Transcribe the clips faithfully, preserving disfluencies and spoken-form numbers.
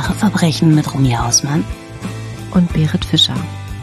Wahre Verbrechen mit Romy Hausmann und Berit Fischer.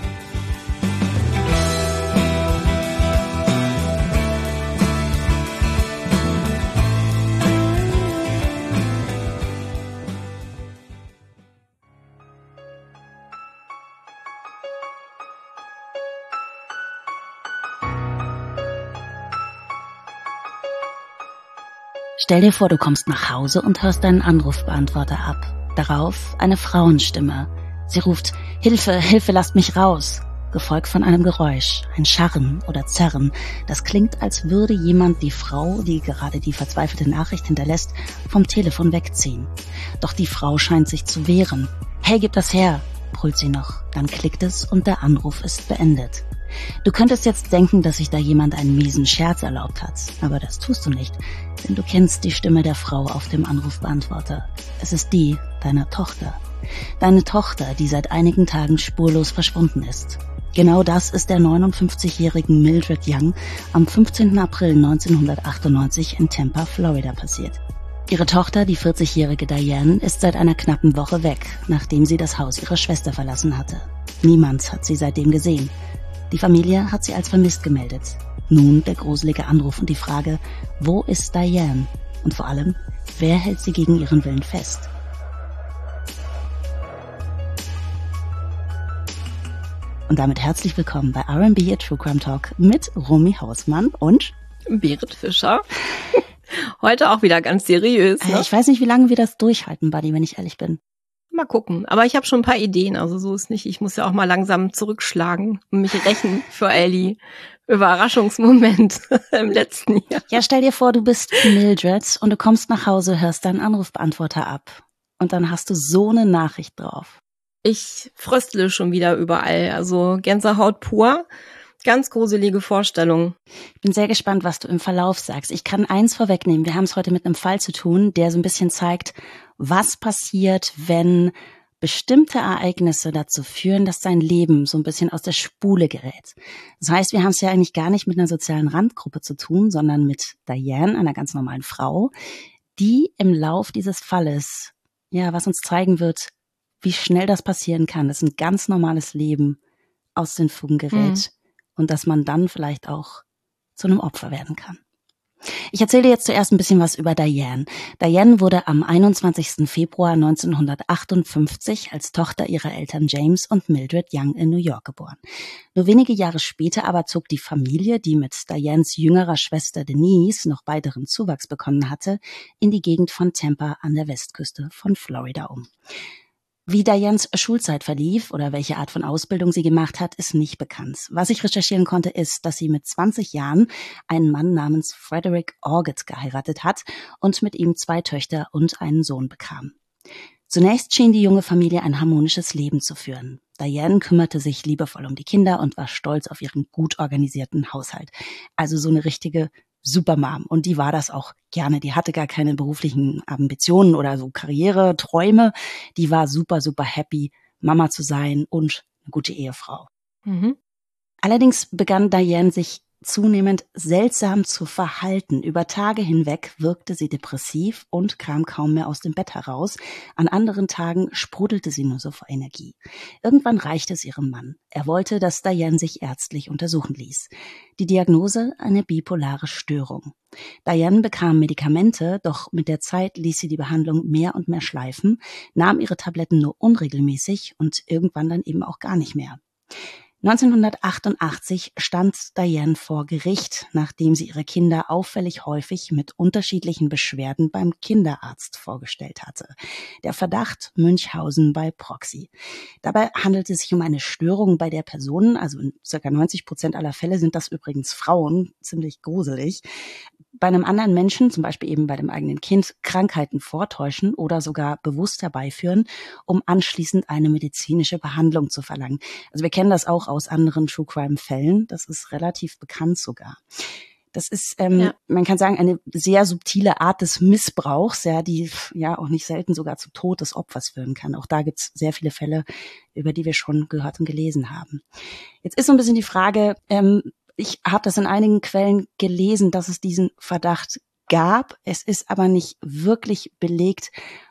Stell dir vor, du kommst nach Hause und hörst deinen Anrufbeantworter ab. Darauf eine Frauenstimme. Sie ruft, Hilfe, Hilfe, lasst mich raus. Gefolgt von einem Geräusch, ein Scharren oder Zerren. Das klingt, als würde jemand die Frau, die gerade die verzweifelte Nachricht hinterlässt, vom Telefon wegziehen. Doch die Frau scheint sich zu wehren. Hey, gib das her, brüllt sie noch. Dann klickt es und der Anruf ist beendet. Du könntest jetzt denken, dass sich da jemand einen miesen Scherz erlaubt hat, aber das tust du nicht, denn du kennst die Stimme der Frau auf dem Anrufbeantworter. Es ist die deiner Tochter. Deine Tochter, die seit einigen Tagen spurlos verschwunden ist. Genau das ist der neunundfünfzigjährigen Mildred Young am fünfzehnten April neunzehnhundertachtundneunzig in Tampa, Florida passiert. Ihre Tochter, die vierzigjährige Diane, ist seit einer knappen Woche weg, nachdem sie das Haus ihrer Schwester verlassen hatte. Niemand hat sie seitdem gesehen. Die Familie hat sie als vermisst gemeldet. Nun der gruselige Anruf und die Frage, wo ist Diane? Und vor allem, wer hält sie gegen ihren Willen fest? Und damit herzlich willkommen bei R and B, a True Crime Talk mit Romy Hausmann und Berit Fischer. Heute auch wieder ganz seriös. Ne? Ich weiß nicht, wie lange wir das durchhalten, Buddy, wenn ich ehrlich bin. Mal gucken. Aber ich habe schon ein paar Ideen, also so ist nicht. Ich muss ja auch mal langsam zurückschlagen und mich rächen für all die Überraschungsmomente im letzten Jahr. Ja, stell dir vor, du bist Mildred und du kommst nach Hause, hörst deinen Anrufbeantworter ab. Und dann hast du so eine Nachricht drauf. Ich fröstle schon wieder überall, also Gänsehaut pur. Ganz gruselige Vorstellung. Ich bin sehr gespannt, was du im Verlauf sagst. Ich kann eins vorwegnehmen. Wir haben es heute mit einem Fall zu tun, der so ein bisschen zeigt, was passiert, wenn bestimmte Ereignisse dazu führen, dass dein Leben so ein bisschen aus der Spule gerät. Das heißt, wir haben es ja eigentlich gar nicht mit einer sozialen Randgruppe zu tun, sondern mit Diane, einer ganz normalen Frau, die im Lauf dieses Falles, ja, was uns zeigen wird, wie schnell das passieren kann, dass ein ganz normales Leben aus den Fugen gerät. Mhm. Und dass man dann vielleicht auch zu einem Opfer werden kann. Ich erzähle dir jetzt zuerst ein bisschen was über Diane. Diane wurde am einundzwanzigsten Februar neunzehnhundertachtundfünfzig als Tochter ihrer Eltern James und Mildred Young in New York geboren. Nur wenige Jahre später aber zog die Familie, die mit Dianes jüngerer Schwester Denise noch weiteren Zuwachs bekommen hatte, in die Gegend von Tampa an der Westküste von Florida um. Wie Dianes Schulzeit verlief oder welche Art von Ausbildung sie gemacht hat, ist nicht bekannt. Was ich recherchieren konnte, ist, dass sie mit zwanzig Jahren einen Mann namens Frederick Orgett geheiratet hat und mit ihm zwei Töchter und einen Sohn bekam. Zunächst schien die junge Familie ein harmonisches Leben zu führen. Diane kümmerte sich liebevoll um die Kinder und war stolz auf ihren gut organisierten Haushalt. Also so eine richtige Supermom. Und die war das auch gerne. Die hatte gar keine beruflichen Ambitionen oder so Karriereträume. Die war super, super happy, Mama zu sein und eine gute Ehefrau. Mhm. Allerdings begann Diane sich zunehmend seltsam zu verhalten. Über Tage hinweg wirkte sie depressiv und kam kaum mehr aus dem Bett heraus. An anderen Tagen sprudelte sie nur so vor Energie. Irgendwann reichte es ihrem Mann. Er wollte, dass Diane sich ärztlich untersuchen ließ. Die Diagnose: eine bipolare Störung. Diane bekam Medikamente, doch mit der Zeit ließ sie die Behandlung mehr und mehr schleifen, nahm ihre Tabletten nur unregelmäßig und irgendwann dann eben auch gar nicht mehr. neunzehnhundertachtundachtzig stand Diane vor Gericht, nachdem sie ihre Kinder auffällig häufig mit unterschiedlichen Beschwerden beim Kinderarzt vorgestellt hatte. Der Verdacht: Münchhausen bei Proxy. Dabei handelt es sich um eine Störung bei der Person, also in ca. neunzig Prozent aller Fälle sind das übrigens Frauen, ziemlich gruselig, bei einem anderen Menschen, zum Beispiel eben bei dem eigenen Kind, Krankheiten vortäuschen oder sogar bewusst herbeiführen, um anschließend eine medizinische Behandlung zu verlangen. Also wir kennen das auch aus anderen True-Crime-Fällen. Das ist relativ bekannt sogar. Das ist, ähm, ja. man kann sagen, eine sehr subtile Art des Missbrauchs, ja, die ja auch nicht selten sogar zu Tod des Opfers führen kann. Auch da gibt's sehr viele Fälle, über die wir schon gehört und gelesen haben. Jetzt ist so ein bisschen die Frage, ähm, ich habe das in einigen Quellen gelesen, dass es diesen Verdacht gab. Es ist aber nicht wirklich belegt,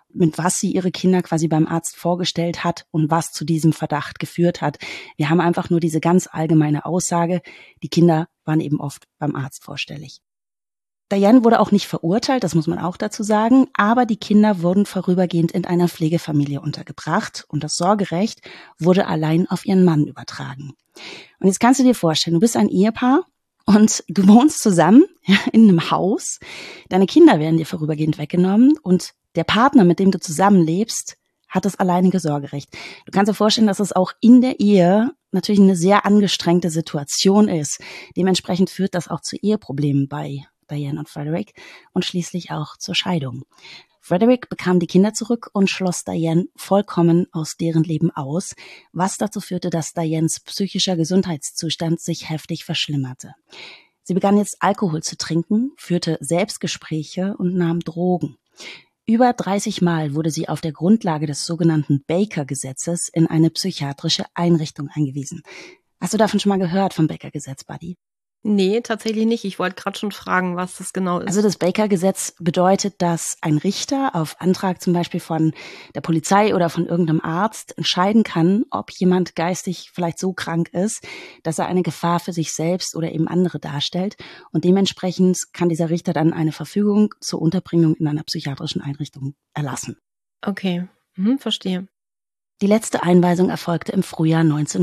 mit was sie ihre Kinder quasi beim Arzt vorgestellt hat und was zu diesem Verdacht geführt hat. Wir haben einfach nur diese ganz allgemeine Aussage, die Kinder waren eben oft beim Arzt vorstellig. Diane wurde auch nicht verurteilt, das muss man auch dazu sagen, aber die Kinder wurden vorübergehend in einer Pflegefamilie untergebracht und das Sorgerecht wurde allein auf ihren Mann übertragen. Und jetzt kannst du dir vorstellen, du bist ein Ehepaar und du wohnst zusammen in einem Haus, deine Kinder werden dir vorübergehend weggenommen und der Partner, mit dem du zusammenlebst, hat das alleinige Sorgerecht. Du kannst dir vorstellen, dass es auch in der Ehe natürlich eine sehr angestrengte Situation ist. Dementsprechend führt das auch zu Eheproblemen bei Diane und Frederick und schließlich auch zur Scheidung. Frederick bekam die Kinder zurück und schloss Diane vollkommen aus deren Leben aus, was dazu führte, dass Dianes psychischer Gesundheitszustand sich heftig verschlimmerte. Sie begann jetzt Alkohol zu trinken, führte Selbstgespräche und nahm Drogen. Über dreißig Mal wurde sie auf der Grundlage des sogenannten Baker-Gesetzes in eine psychiatrische Einrichtung eingewiesen. Hast du davon schon mal gehört, vom Baker-Gesetz, Buddy? Nee, tatsächlich nicht. Ich wollte gerade schon fragen, was das genau ist. Also das Baker-Gesetz bedeutet, dass ein Richter auf Antrag zum Beispiel von der Polizei oder von irgendeinem Arzt entscheiden kann, ob jemand geistig vielleicht so krank ist, dass er eine Gefahr für sich selbst oder eben andere darstellt. Und dementsprechend kann dieser Richter dann eine Verfügung zur Unterbringung in einer psychiatrischen Einrichtung erlassen. Okay, mhm, verstehe. Die letzte Einweisung erfolgte im Frühjahr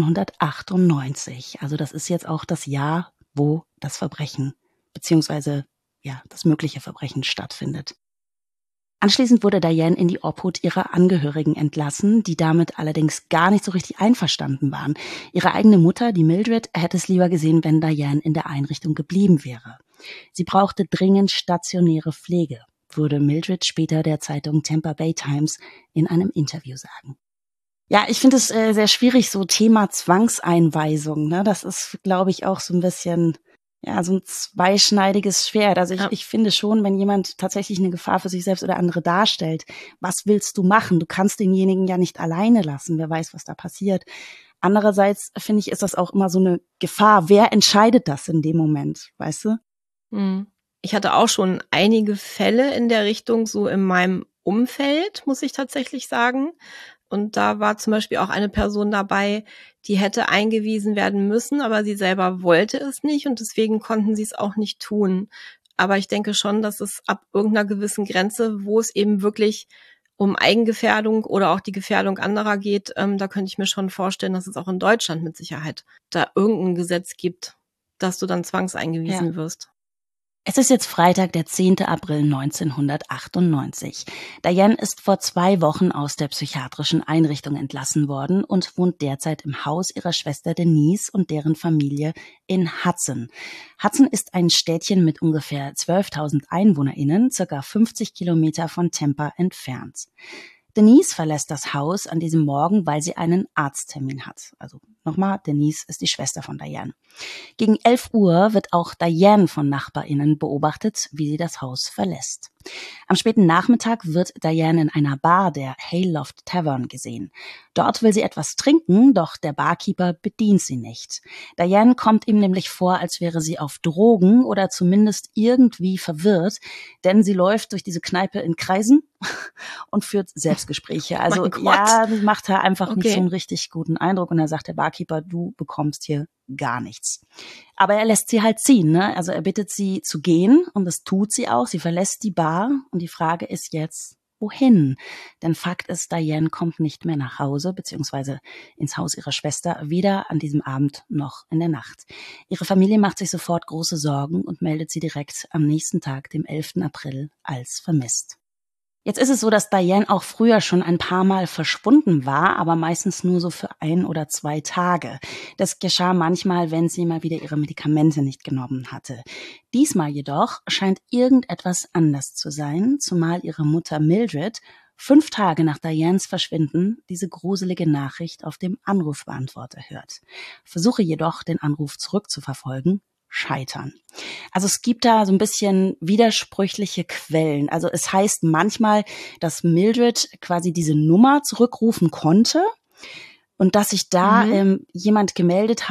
neunzehnhundertachtundneunzig. Also das ist jetzt auch das Jahr, wo das Verbrechen beziehungsweise ja das mögliche Verbrechen stattfindet. Anschließend wurde Diane in die Obhut ihrer Angehörigen entlassen, die damit allerdings gar nicht so richtig einverstanden waren. Ihre eigene Mutter, die Mildred, hätte es lieber gesehen, wenn Diane in der Einrichtung geblieben wäre. Sie brauchte dringend stationäre Pflege, würde Mildred später der Zeitung Tampa Bay Times in einem Interview sagen. Ja, ich finde es äh, sehr schwierig, so Thema Zwangseinweisung. Ne? Das ist, glaube ich, auch so ein bisschen ja so ein zweischneidiges Schwert. Also ich, Ja. ich finde schon, wenn jemand tatsächlich eine Gefahr für sich selbst oder andere darstellt, was willst du machen? Du kannst denjenigen ja nicht alleine lassen. Wer weiß, was da passiert. Andererseits finde ich, ist das auch immer so eine Gefahr. Wer entscheidet das in dem Moment, weißt du? Hm. Ich hatte auch schon einige Fälle in der Richtung so in meinem Umfeld, muss ich tatsächlich sagen. Und da war zum Beispiel auch eine Person dabei, die hätte eingewiesen werden müssen, aber sie selber wollte es nicht und deswegen konnten sie es auch nicht tun. Aber ich denke schon, dass es ab irgendeiner gewissen Grenze, wo es eben wirklich um Eigengefährdung oder auch die Gefährdung anderer geht, ähm, da könnte ich mir schon vorstellen, dass es auch in Deutschland mit Sicherheit da irgendein Gesetz gibt, dass du dann zwangseingewiesen Ja. wirst. Es ist jetzt Freitag, der zehnte April neunzehnhundertachtundneunzig. Diane ist vor zwei Wochen aus der psychiatrischen Einrichtung entlassen worden und wohnt derzeit im Haus ihrer Schwester Denise und deren Familie in Hudson. Hudson ist ein Städtchen mit ungefähr zwölftausend EinwohnerInnen, circa fünfzig Kilometer von Tampa entfernt. Denise verlässt das Haus an diesem Morgen, weil sie einen Arzttermin hat. Also nochmal, Denise ist die Schwester von Diane. Gegen elf Uhr wird auch Diane von NachbarInnen beobachtet, wie sie das Haus verlässt. Am späten Nachmittag wird Diane in einer Bar der Hayloft Tavern gesehen. Dort will sie etwas trinken, doch der Barkeeper bedient sie nicht. Diane kommt ihm nämlich vor, als wäre sie auf Drogen oder zumindest irgendwie verwirrt, denn sie läuft durch diese Kneipe in Kreisen und führt Selbstgespräche. Also ja, das macht er einfach okay. nicht so einen richtig guten Eindruck. Und da sagt der Barkeeper, du bekommst hier gar nichts. Aber er lässt sie halt ziehen, ne? Also er bittet sie zu gehen und das tut sie auch. Sie verlässt die Bar und die Frage ist jetzt, wohin? Denn Fakt ist, Diane kommt nicht mehr nach Hause, beziehungsweise ins Haus ihrer Schwester, weder an diesem Abend noch in der Nacht. Ihre Familie macht sich sofort große Sorgen und meldet sie direkt am nächsten Tag, dem elften April, als vermisst. Jetzt ist es so, dass Diane auch früher schon ein paar Mal verschwunden war, aber meistens nur so für ein oder zwei Tage. Das geschah manchmal, wenn sie mal wieder ihre Medikamente nicht genommen hatte. Diesmal jedoch scheint irgendetwas anders zu sein, zumal ihre Mutter Mildred fünf Tage nach Dianes Verschwinden diese gruselige Nachricht auf dem Anrufbeantworter hört. Versuche jedoch, den Anruf zurückzuverfolgen, scheitern. Also es gibt da so ein bisschen widersprüchliche Quellen. Also es heißt manchmal, dass Mildred quasi diese Nummer zurückrufen konnte und dass sich da mhm. ähm, jemand gemeldet hat,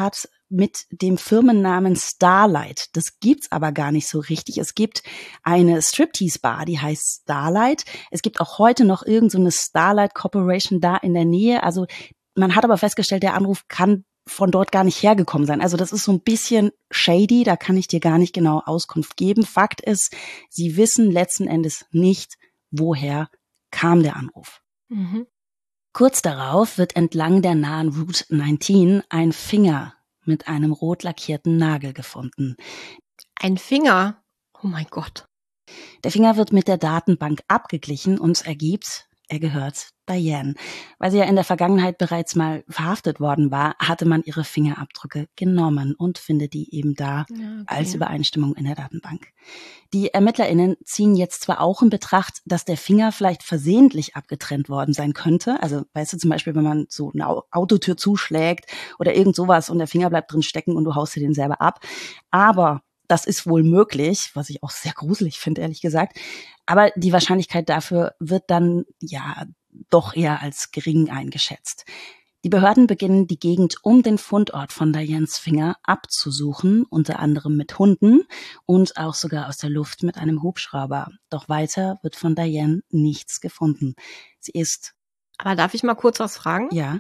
mit dem Firmennamen Starlight. Das gibt's aber gar nicht so richtig. Es gibt eine Striptease-Bar, die heißt Starlight. Es gibt auch heute noch irgend so eine Starlight Corporation da in der Nähe. Also man hat aber festgestellt, der Anruf kann von dort gar nicht hergekommen sein. Also das ist so ein bisschen shady, da kann ich dir gar nicht genau Auskunft geben. Fakt ist, sie wissen letzten Endes nicht, woher kam der Anruf. Mhm. Kurz darauf wird entlang der nahen Route neunzehn ein Finger mit einem rot lackierten Nagel gefunden. Ein Finger? Oh mein Gott. Der Finger wird mit der Datenbank abgeglichen und ergibt, er gehört Diane. Weil sie ja in der Vergangenheit bereits mal verhaftet worden war, hatte man ihre Fingerabdrücke genommen und findet die eben da Ja, okay. als Übereinstimmung in der Datenbank. Die ErmittlerInnen ziehen jetzt zwar auch in Betracht, dass der Finger vielleicht versehentlich abgetrennt worden sein könnte. Also weißt du zum Beispiel, wenn man so eine Autotür zuschlägt oder irgend sowas und der Finger bleibt drin stecken und du haust dir den selber ab. Aber das ist wohl möglich, was ich auch sehr gruselig finde, ehrlich gesagt. Aber die Wahrscheinlichkeit dafür wird dann ja doch eher als gering eingeschätzt. Die Behörden beginnen, die Gegend um den Fundort von Dianes Finger abzusuchen, unter anderem mit Hunden und auch sogar aus der Luft mit einem Hubschrauber. Doch weiter wird von Diane nichts gefunden. Sie ist... Aber darf ich mal kurz was fragen? Ja.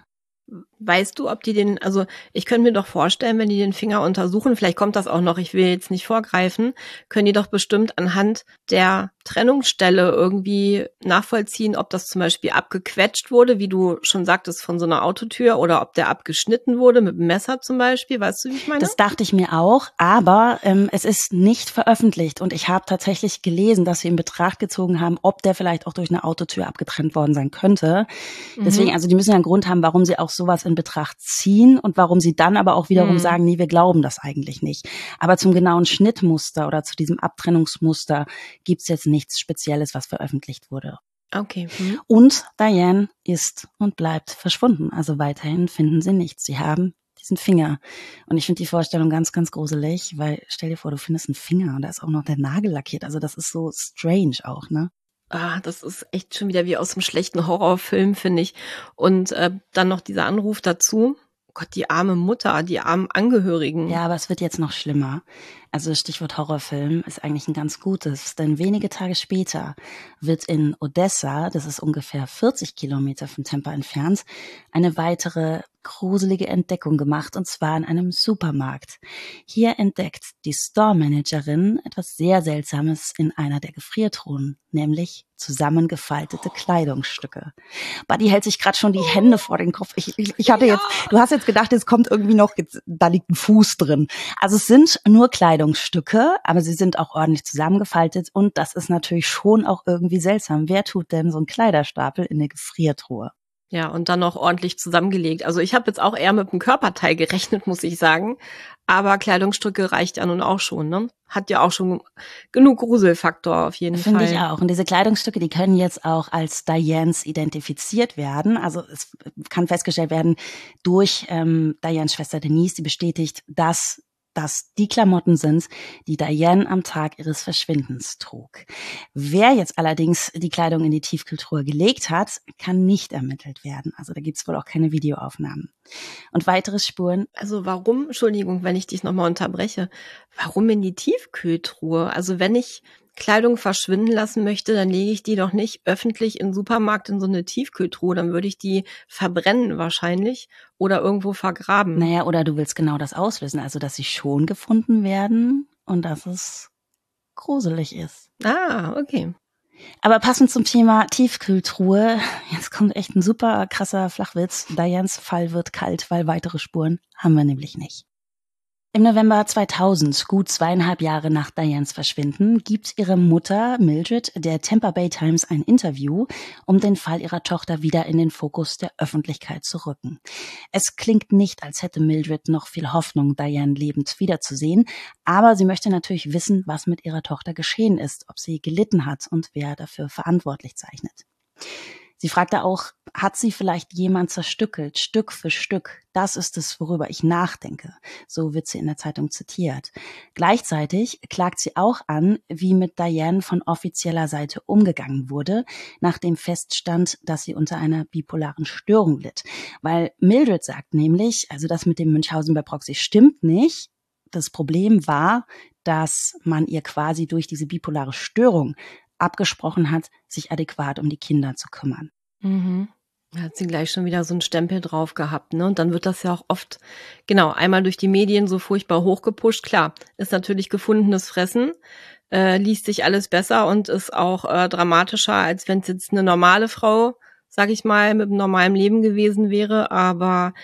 Weißt du, ob die den, also ich könnte mir doch vorstellen, wenn die den Finger untersuchen, vielleicht kommt das auch noch, ich will jetzt nicht vorgreifen, können die doch bestimmt anhand der Trennungsstelle irgendwie nachvollziehen, ob das zum Beispiel abgequetscht wurde, wie du schon sagtest, von so einer Autotür, oder ob der abgeschnitten wurde mit einem Messer zum Beispiel. Weißt du, wie ich meine? Das dachte ich mir auch, aber ähm, es ist nicht veröffentlicht und ich habe tatsächlich gelesen, dass sie in Betracht gezogen haben, ob der vielleicht auch durch eine Autotür abgetrennt worden sein könnte. Mhm. Deswegen, also die müssen ja einen Grund haben, warum sie auch sowas in Betracht ziehen und warum sie dann aber auch wiederum mhm. sagen, nee, wir glauben das eigentlich nicht. Aber zum genauen Schnittmuster oder zu diesem Abtrennungsmuster gibt's jetzt nichts Spezielles, was veröffentlicht wurde. Okay. Mhm. Und Diane ist und bleibt verschwunden. Also weiterhin finden sie nichts. Sie haben diesen Finger. Und ich finde die Vorstellung ganz, ganz gruselig, weil stell dir vor, du findest einen Finger und da ist auch noch der Nagel lackiert. Also das ist so strange auch, ne? Ah, das ist echt schon wieder wie aus einem schlechten Horrorfilm, finde ich. Und äh, dann noch dieser Anruf dazu. Oh Gott, die arme Mutter, die armen Angehörigen. Ja, aber es wird jetzt noch schlimmer. Also Stichwort Horrorfilm ist eigentlich ein ganz gutes, denn wenige Tage später wird in Odessa, das ist ungefähr vierzig Kilometer von Tampa entfernt, eine weitere gruselige Entdeckung gemacht, und zwar in einem Supermarkt. Hier entdeckt die Store-Managerin etwas sehr Seltsames in einer der Gefriertruhen, nämlich zusammengefaltete Kleidungsstücke. Buddy hält sich gerade schon die Hände vor den Kopf. Ich, ich, ich hatte jetzt, du hast jetzt gedacht, jetzt kommt irgendwie noch, jetzt, da liegt ein Fuß drin. Also es sind nur Kleidungsstücke, aber sie sind auch ordentlich zusammengefaltet und das ist natürlich schon auch irgendwie seltsam. Wer tut denn so einen Kleiderstapel in eine Gefriertruhe? Ja, und dann noch ordentlich zusammengelegt. Also ich habe jetzt auch eher mit dem Körperteil gerechnet, muss ich sagen. Aber Kleidungsstücke reicht ja nun auch schon, ne? Hat ja auch schon genug Gruselfaktor auf jeden Finde Fall. Finde ich auch. Und diese Kleidungsstücke, die können jetzt auch als Dianes identifiziert werden. Also es kann festgestellt werden durch ähm, Dianes Schwester Denise, die bestätigt, dass das die Klamotten sind, die Diane am Tag ihres Verschwindens trug. Wer jetzt allerdings die Kleidung in die Tiefkühltruhe gelegt hat, kann nicht ermittelt werden. Also da gibt's wohl auch keine Videoaufnahmen. Und weitere Spuren. Also warum, Entschuldigung, wenn ich dich nochmal unterbreche, warum in die Tiefkühltruhe? Also wenn ich Kleidung verschwinden lassen möchte, dann lege ich die doch nicht öffentlich im Supermarkt in so eine Tiefkühltruhe. Dann würde ich die verbrennen wahrscheinlich oder irgendwo vergraben. Naja, oder du willst genau das auslösen, also dass sie schon gefunden werden und dass es gruselig ist. Ah, okay. Aber passend zum Thema Tiefkühltruhe, jetzt kommt echt ein super krasser Flachwitz. Dianes Fall wird kalt, weil weitere Spuren haben wir nämlich nicht. Im November zweitausend, gut zweieinhalb Jahre nach Dianes Verschwinden, gibt ihre Mutter Mildred der Tampa Bay Times ein Interview, um den Fall ihrer Tochter wieder in den Fokus der Öffentlichkeit zu rücken. Es klingt nicht, als hätte Mildred noch viel Hoffnung, Diane lebend wiederzusehen, aber sie möchte natürlich wissen, was mit ihrer Tochter geschehen ist, ob sie gelitten hat und wer dafür verantwortlich zeichnet. Sie fragte auch, hat sie vielleicht jemand zerstückelt, Stück für Stück? Das ist es, worüber ich nachdenke. So wird sie in der Zeitung zitiert. Gleichzeitig klagt sie auch an, wie mit Diane von offizieller Seite umgegangen wurde, nachdem feststand, dass sie unter einer bipolaren Störung litt. Weil Mildred sagt nämlich, also das mit dem Münchhausen bei Proxy stimmt nicht. Das Problem war, dass man ihr quasi durch diese bipolare Störung abgesprochen hat, sich adäquat um die Kinder zu kümmern. Mhm. Da hat sie gleich schon wieder so einen Stempel drauf gehabt, ne? Und dann wird das ja auch oft, genau, einmal durch die Medien so furchtbar hochgepusht. Klar, ist natürlich gefundenes Fressen, äh, liest sich alles besser und ist auch äh, dramatischer, als wenn es jetzt eine normale Frau, sag ich mal, mit einem normalen Leben gewesen wäre. Aber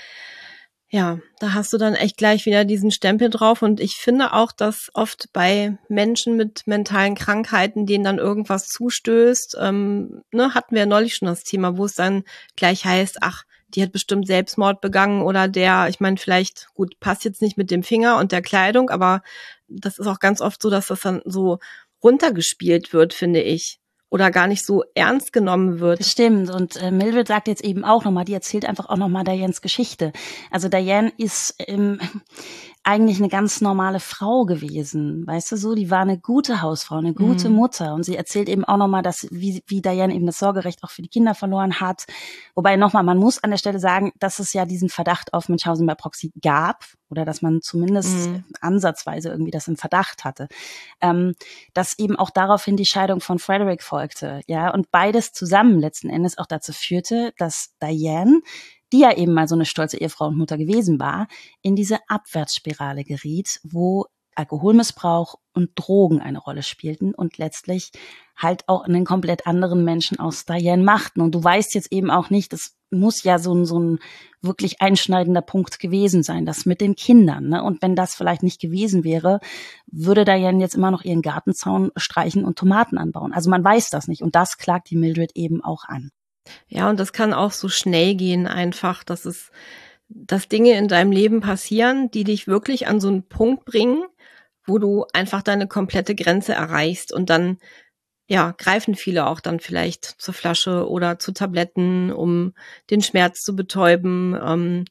ja, da hast du dann echt gleich wieder diesen Stempel drauf. Und ich finde auch, dass oft bei Menschen mit mentalen Krankheiten, denen dann irgendwas zustößt, ähm, ne, hatten wir ja neulich schon das Thema, wo es dann gleich heißt, ach, die hat bestimmt Selbstmord begangen oder der, ich meine, vielleicht, gut, passt jetzt nicht mit dem Finger und der Kleidung, aber das ist auch ganz oft so, dass das dann so runtergespielt wird, finde ich. Oder gar nicht so ernst genommen wird. Das stimmt. Und äh, Mildred sagt jetzt eben auch nochmal, die erzählt einfach auch nochmal Dianes Geschichte. Also Diane ist ähm, eigentlich eine ganz normale Frau gewesen, weißt du so? Die war eine gute Hausfrau, eine gute mhm. Mutter. Und sie erzählt eben auch nochmal, dass wie, wie Diane eben das Sorgerecht auch für die Kinder verloren hat. Wobei nochmal, man muss an der Stelle sagen, dass es ja diesen Verdacht auf Münchhausen bei Proxy gab. Oder dass man zumindest mhm. ansatzweise irgendwie das im Verdacht hatte. Ähm, dass eben auch daraufhin die Scheidung von Frederick folgte. Ja, und beides zusammen letzten Endes auch dazu führte, dass Diane, die ja eben mal so eine stolze Ehefrau und Mutter gewesen war, in diese Abwärtsspirale geriet, wo Alkoholmissbrauch und Drogen eine Rolle spielten und letztlich halt auch einen komplett anderen Menschen aus Diane machten. Und du weißt jetzt eben auch nicht, das muss ja so ein, so ein wirklich einschneidender Punkt gewesen sein, das mit den Kindern. Ne? Und wenn das vielleicht nicht gewesen wäre, würde Diane jetzt immer noch ihren Gartenzaun streichen und Tomaten anbauen. Also man weiß das nicht. Und das klagt die Mildred eben auch an. Ja, und das kann auch so schnell gehen einfach, dass es, dass Dinge in deinem Leben passieren, die dich wirklich an so einen Punkt bringen, wo du einfach deine komplette Grenze erreichst und dann, ja, greifen viele auch dann vielleicht zur Flasche oder zu Tabletten, um den Schmerz zu betäuben, ähm,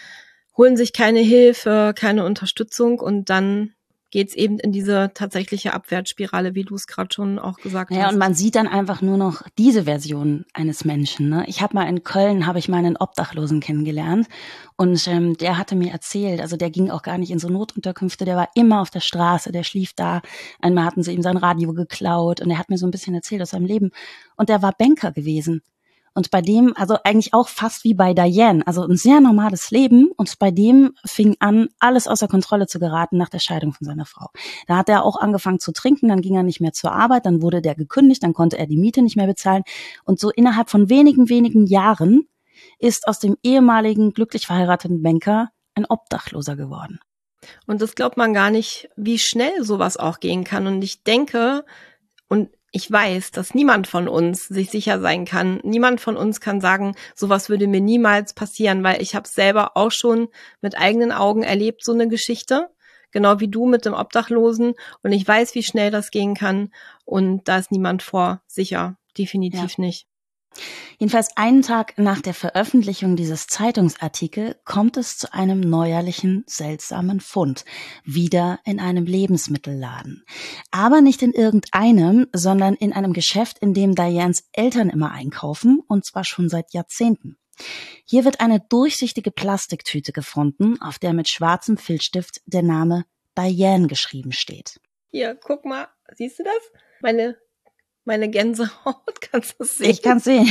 holen sich keine Hilfe, keine Unterstützung und dann geht's eben in diese tatsächliche Abwärtsspirale, wie du es gerade schon auch gesagt naja, hast. Ja, und man sieht dann einfach nur noch diese Version eines Menschen. Ne? Ich habe mal in Köln, habe ich mal einen Obdachlosen kennengelernt und ähm, der hatte mir erzählt, also der ging auch gar nicht in so Notunterkünfte, der war immer auf der Straße, der schlief da. Einmal hatten sie ihm sein Radio geklaut und er hat mir so ein bisschen erzählt aus seinem Leben. Und der war Banker gewesen. Und bei dem, also eigentlich auch fast wie bei Diane, also ein sehr normales Leben. Und bei dem fing an, alles außer Kontrolle zu geraten nach der Scheidung von seiner Frau. Da hat er auch angefangen zu trinken, dann ging er nicht mehr zur Arbeit, dann wurde der gekündigt, dann konnte er die Miete nicht mehr bezahlen. Und so innerhalb von wenigen, wenigen Jahren ist aus dem ehemaligen glücklich verheirateten Banker ein Obdachloser geworden. Und das glaubt man gar nicht, wie schnell sowas auch gehen kann. Und ich denke, und ich weiß, dass niemand von uns sich sicher sein kann. Niemand von uns kann sagen, sowas würde mir niemals passieren, weil ich habe es selber auch schon mit eigenen Augen erlebt, so eine Geschichte. Genau wie du mit dem Obdachlosen. Und ich weiß, wie schnell das gehen kann. Und da ist niemand vor sicher. Definitiv ja. nicht. Jedenfalls einen Tag nach der Veröffentlichung dieses Zeitungsartikels kommt es zu einem neuerlichen, seltsamen Fund. Wieder in einem Lebensmittelladen. Aber nicht in irgendeinem, sondern in einem Geschäft, in dem Dianes Eltern immer einkaufen, und zwar schon seit Jahrzehnten. Hier wird eine durchsichtige Plastiktüte gefunden, auf der mit schwarzem Filzstift der Name Diane geschrieben steht. Hier, guck mal, siehst du das? Meine Meine Gänsehaut, kannst du es sehen? Ich kann es sehen.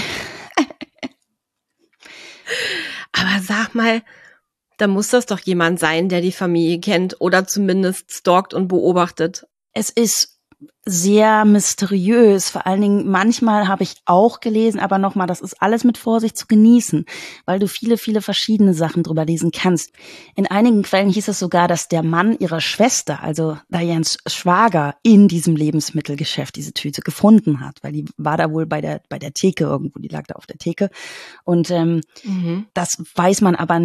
Aber sag mal, da muss das doch jemand sein, der die Familie kennt oder zumindest stalkt und beobachtet. Es ist sehr mysteriös. Vor allen Dingen, manchmal habe ich auch gelesen, aber nochmal, das ist alles mit Vorsicht zu genießen, weil du viele, viele verschiedene Sachen drüber lesen kannst. In einigen Quellen hieß es sogar, dass der Mann ihrer Schwester, also Dianes Schwager, in diesem Lebensmittelgeschäft diese Tüte gefunden hat, weil die war da wohl bei der bei der Theke irgendwo, die lag da auf der Theke. Und ähm, mhm. das weiß man aber nicht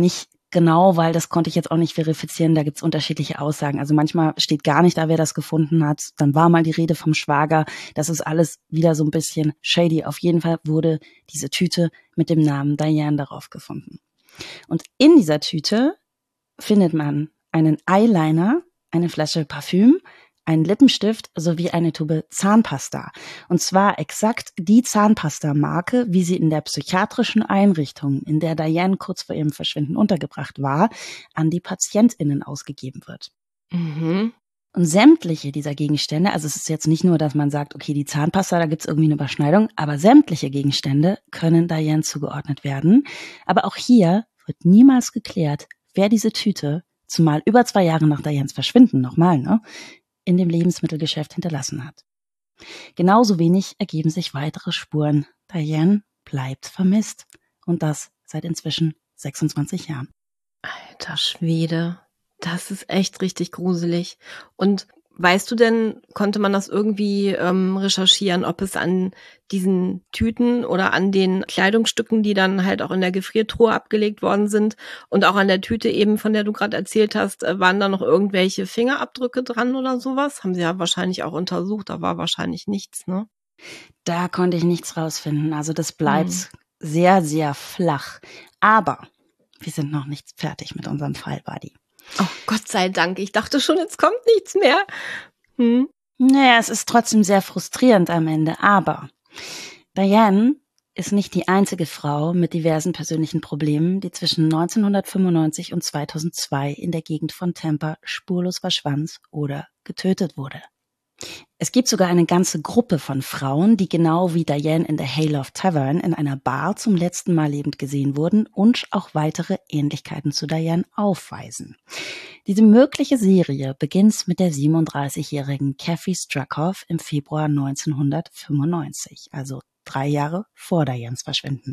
genau, weil das konnte ich jetzt auch nicht verifizieren. Da gibt's unterschiedliche Aussagen. Also manchmal steht gar nicht da, wer das gefunden hat. Dann war mal die Rede vom Schwager. Das ist alles wieder so ein bisschen shady. Auf jeden Fall wurde diese Tüte mit dem Namen Diane darauf gefunden. Und in dieser Tüte findet man einen Eyeliner, eine Flasche Parfüm, einen Lippenstift sowie eine Tube Zahnpasta. Und zwar exakt die Zahnpasta-Marke, wie sie in der psychiatrischen Einrichtung, in der Diane kurz vor ihrem Verschwinden untergebracht war, an die PatientInnen ausgegeben wird. Mhm. Und sämtliche dieser Gegenstände, also es ist jetzt nicht nur, dass man sagt, okay, die Zahnpasta, da gibt's irgendwie eine Überschneidung, aber sämtliche Gegenstände können Diane zugeordnet werden. Aber auch hier wird niemals geklärt, wer diese Tüte, zumal über zwei Jahre nach Dianes Verschwinden nochmal, ne, in dem Lebensmittelgeschäft hinterlassen hat. Genauso wenig ergeben sich weitere Spuren. Diane bleibt vermisst. Und das seit inzwischen sechsundzwanzig Jahren. Alter Schwede, das ist echt richtig gruselig. Und weißt du denn, konnte man das irgendwie ähm, recherchieren, ob es an diesen Tüten oder an den Kleidungsstücken, die dann halt auch in der Gefriertruhe abgelegt worden sind und auch an der Tüte eben, von der du gerade erzählt hast, äh, waren da noch irgendwelche Fingerabdrücke dran oder sowas? Haben sie ja wahrscheinlich auch untersucht, da war wahrscheinlich nichts, ne? Da konnte ich nichts rausfinden. Also das bleibt hm. sehr, sehr flach. Aber wir sind noch nicht fertig mit unserem Fall, Buddy. Oh, Gott sei Dank. Ich dachte schon, jetzt kommt nichts mehr. Hm. Naja, es ist trotzdem sehr frustrierend am Ende. Aber Diane ist nicht die einzige Frau mit diversen persönlichen Problemen, die zwischen neunzehnhundertfünfundneunzig und zweitausendzwei in der Gegend von Tampa spurlos verschwand oder getötet wurde. Es gibt sogar eine ganze Gruppe von Frauen, die genau wie Diane in der Hayloft Tavern in einer Bar zum letzten Mal lebend gesehen wurden und auch weitere Ähnlichkeiten zu Diane aufweisen. Diese mögliche Serie beginnt mit der siebenunddreißigjährigen Kathy Struckhoff im Februar neunzehnhundertfünfundneunzig, also drei Jahre vor Dianes Verschwinden.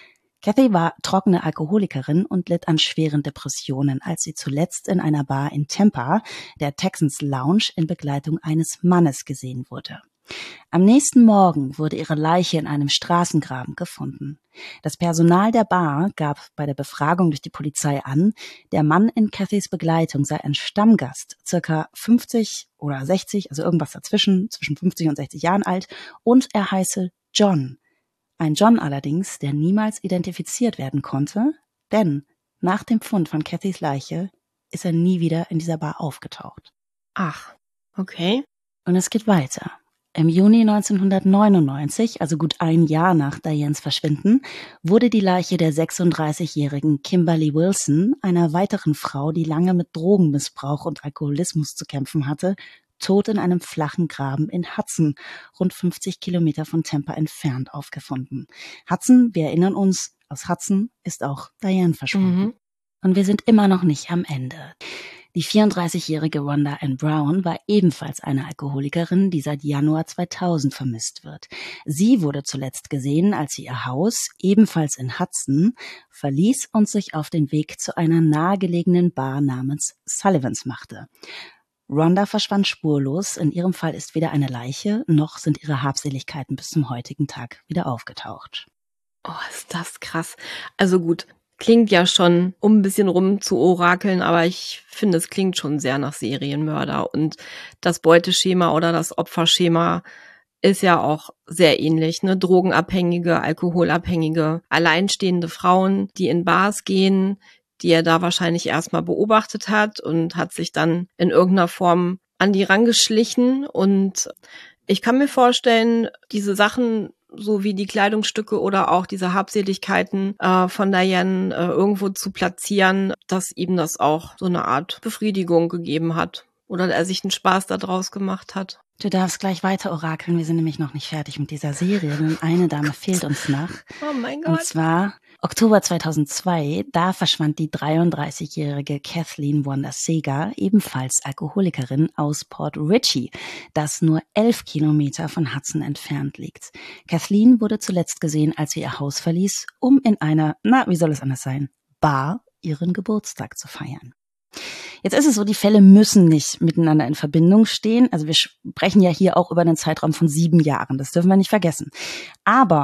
Kathy war trockene Alkoholikerin und litt an schweren Depressionen, als sie zuletzt in einer Bar in Tampa, der Texans Lounge, in Begleitung eines Mannes gesehen wurde. Am nächsten Morgen wurde ihre Leiche in einem Straßengraben gefunden. Das Personal der Bar gab bei der Befragung durch die Polizei an, der Mann in Kathys Begleitung sei ein Stammgast, circa fünfzig oder sechzig, also irgendwas dazwischen, zwischen fünfzig und sechzig Jahren alt, und er heiße John. Ein John allerdings, der niemals identifiziert werden konnte, denn nach dem Fund von Kathys Leiche ist er nie wieder in dieser Bar aufgetaucht. Ach, okay. Und es geht weiter. Im Juni neunzehnhundertneunundneunzig, also gut ein Jahr nach Dianes Verschwinden, wurde die Leiche der sechsunddreißigjährigen Kimberly Wilson, einer weiteren Frau, die lange mit Drogenmissbrauch und Alkoholismus zu kämpfen hatte, tot in einem flachen Graben in Hudson, rund fünfzig Kilometer von Tampa entfernt, aufgefunden. Hudson, wir erinnern uns, aus Hudson ist auch Diane verschwunden. Mhm. Und wir sind immer noch nicht am Ende. Die vierunddreißigjährige Rhonda Ann Brown war ebenfalls eine Alkoholikerin, die seit Januar zweitausend vermisst wird. Sie wurde zuletzt gesehen, als sie ihr Haus, ebenfalls in Hudson, verließ und sich auf den Weg zu einer nahegelegenen Bar namens Sullivans machte. Rhonda verschwand spurlos. In ihrem Fall ist weder eine Leiche, noch sind ihre Habseligkeiten bis zum heutigen Tag wieder aufgetaucht. Oh, ist das krass. Also gut, klingt ja schon, um ein bisschen rum zu orakeln, aber ich finde, es klingt schon sehr nach Serienmörder. Und das Beuteschema oder das Opferschema ist ja auch sehr ähnlich, ne? Drogenabhängige, Alkoholabhängige, alleinstehende Frauen, die in Bars gehen, die er da wahrscheinlich erstmal beobachtet hat und hat sich dann in irgendeiner Form an die rangeschlichen. Und ich kann mir vorstellen, diese Sachen, so wie die Kleidungsstücke oder auch diese Habseligkeiten äh, von Diane äh, irgendwo zu platzieren, dass ihm das auch so eine Art Befriedigung gegeben hat oder er sich einen Spaß daraus gemacht hat. Du darfst gleich weiter orakeln, wir sind nämlich noch nicht fertig mit dieser Serie, denn eine Dame fehlt uns noch. Oh mein Gott. Und zwar Oktober zweitausendzwei, da verschwand die dreiunddreißigjährige Kathleen Wanda Segar, ebenfalls Alkoholikerin, aus Port Richey, das nur elf Kilometer von Hudson entfernt liegt. Kathleen wurde zuletzt gesehen, als sie ihr Haus verließ, um in einer, na, wie soll es anders sein, Bar ihren Geburtstag zu feiern. Jetzt ist es so, die Fälle müssen nicht miteinander in Verbindung stehen. Also wir sprechen ja hier auch über einen Zeitraum von sieben Jahren. Das dürfen wir nicht vergessen. Aber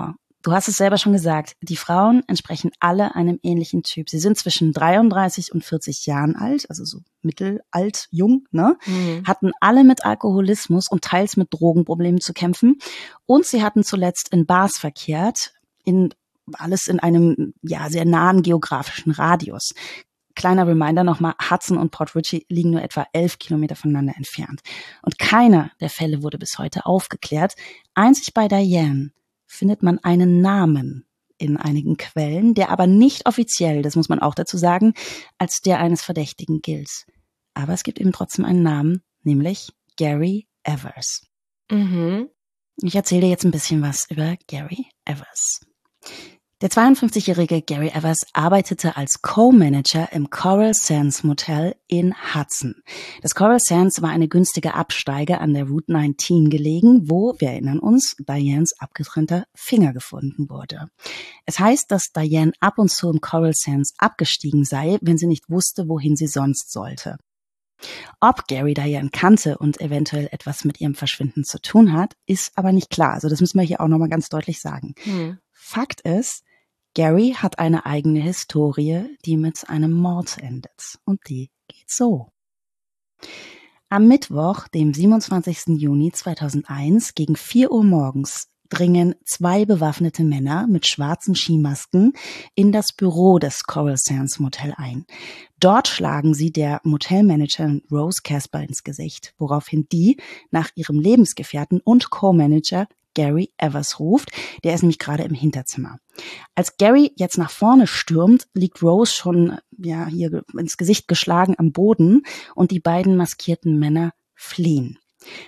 Du hast es selber schon gesagt, die Frauen entsprechen alle einem ähnlichen Typ. Sie sind zwischen dreiunddreißig und vierzig Jahren alt, also so mittelalt, jung, ne? Mhm. Hatten alle mit Alkoholismus und teils mit Drogenproblemen zu kämpfen. Und sie hatten zuletzt in Bars verkehrt, in alles in einem ja sehr nahen geografischen Radius. Kleiner Reminder nochmal, Hudson und Port Richey liegen nur etwa elf Kilometer voneinander entfernt. Und keiner der Fälle wurde bis heute aufgeklärt. Einzig bei Diane findet man einen Namen in einigen Quellen, der aber nicht offiziell, das muss man auch dazu sagen, als der eines Verdächtigen gilt. Aber es gibt eben trotzdem einen Namen, nämlich Gary Evers. Mhm. Ich erzähle dir jetzt ein bisschen was über Gary Evers. Der zweiundfünfzigjährige Gary Evers arbeitete als Co-Manager im Coral Sands Motel in Hudson. Das Coral Sands war eine günstige Absteige an der Route neunzehn gelegen, wo, wir erinnern uns, Dianes abgetrennter Finger gefunden wurde. Es heißt, dass Diane ab und zu im Coral Sands abgestiegen sei, wenn sie nicht wusste, wohin sie sonst sollte. Ob Gary Diane kannte und eventuell etwas mit ihrem Verschwinden zu tun hat, ist aber nicht klar. Also das müssen wir hier auch nochmal ganz deutlich sagen. Hm. Fakt ist, Gary hat eine eigene Historie, die mit einem Mord endet. Und die geht so. Am Mittwoch, dem siebenundzwanzigsten Juni zweitausendeins, gegen vier Uhr morgens, dringen zwei bewaffnete Männer mit schwarzen Skimasken in das Büro des Coral Sands Motel ein. Dort schlagen sie der Motelmanagerin Rose Casper ins Gesicht, woraufhin die nach ihrem Lebensgefährten und Co-Manager Gary Evers ruft, der ist nämlich gerade im Hinterzimmer. Als Gary jetzt nach vorne stürmt, liegt Rose schon ja hier ins Gesicht geschlagen am Boden und die beiden maskierten Männer fliehen.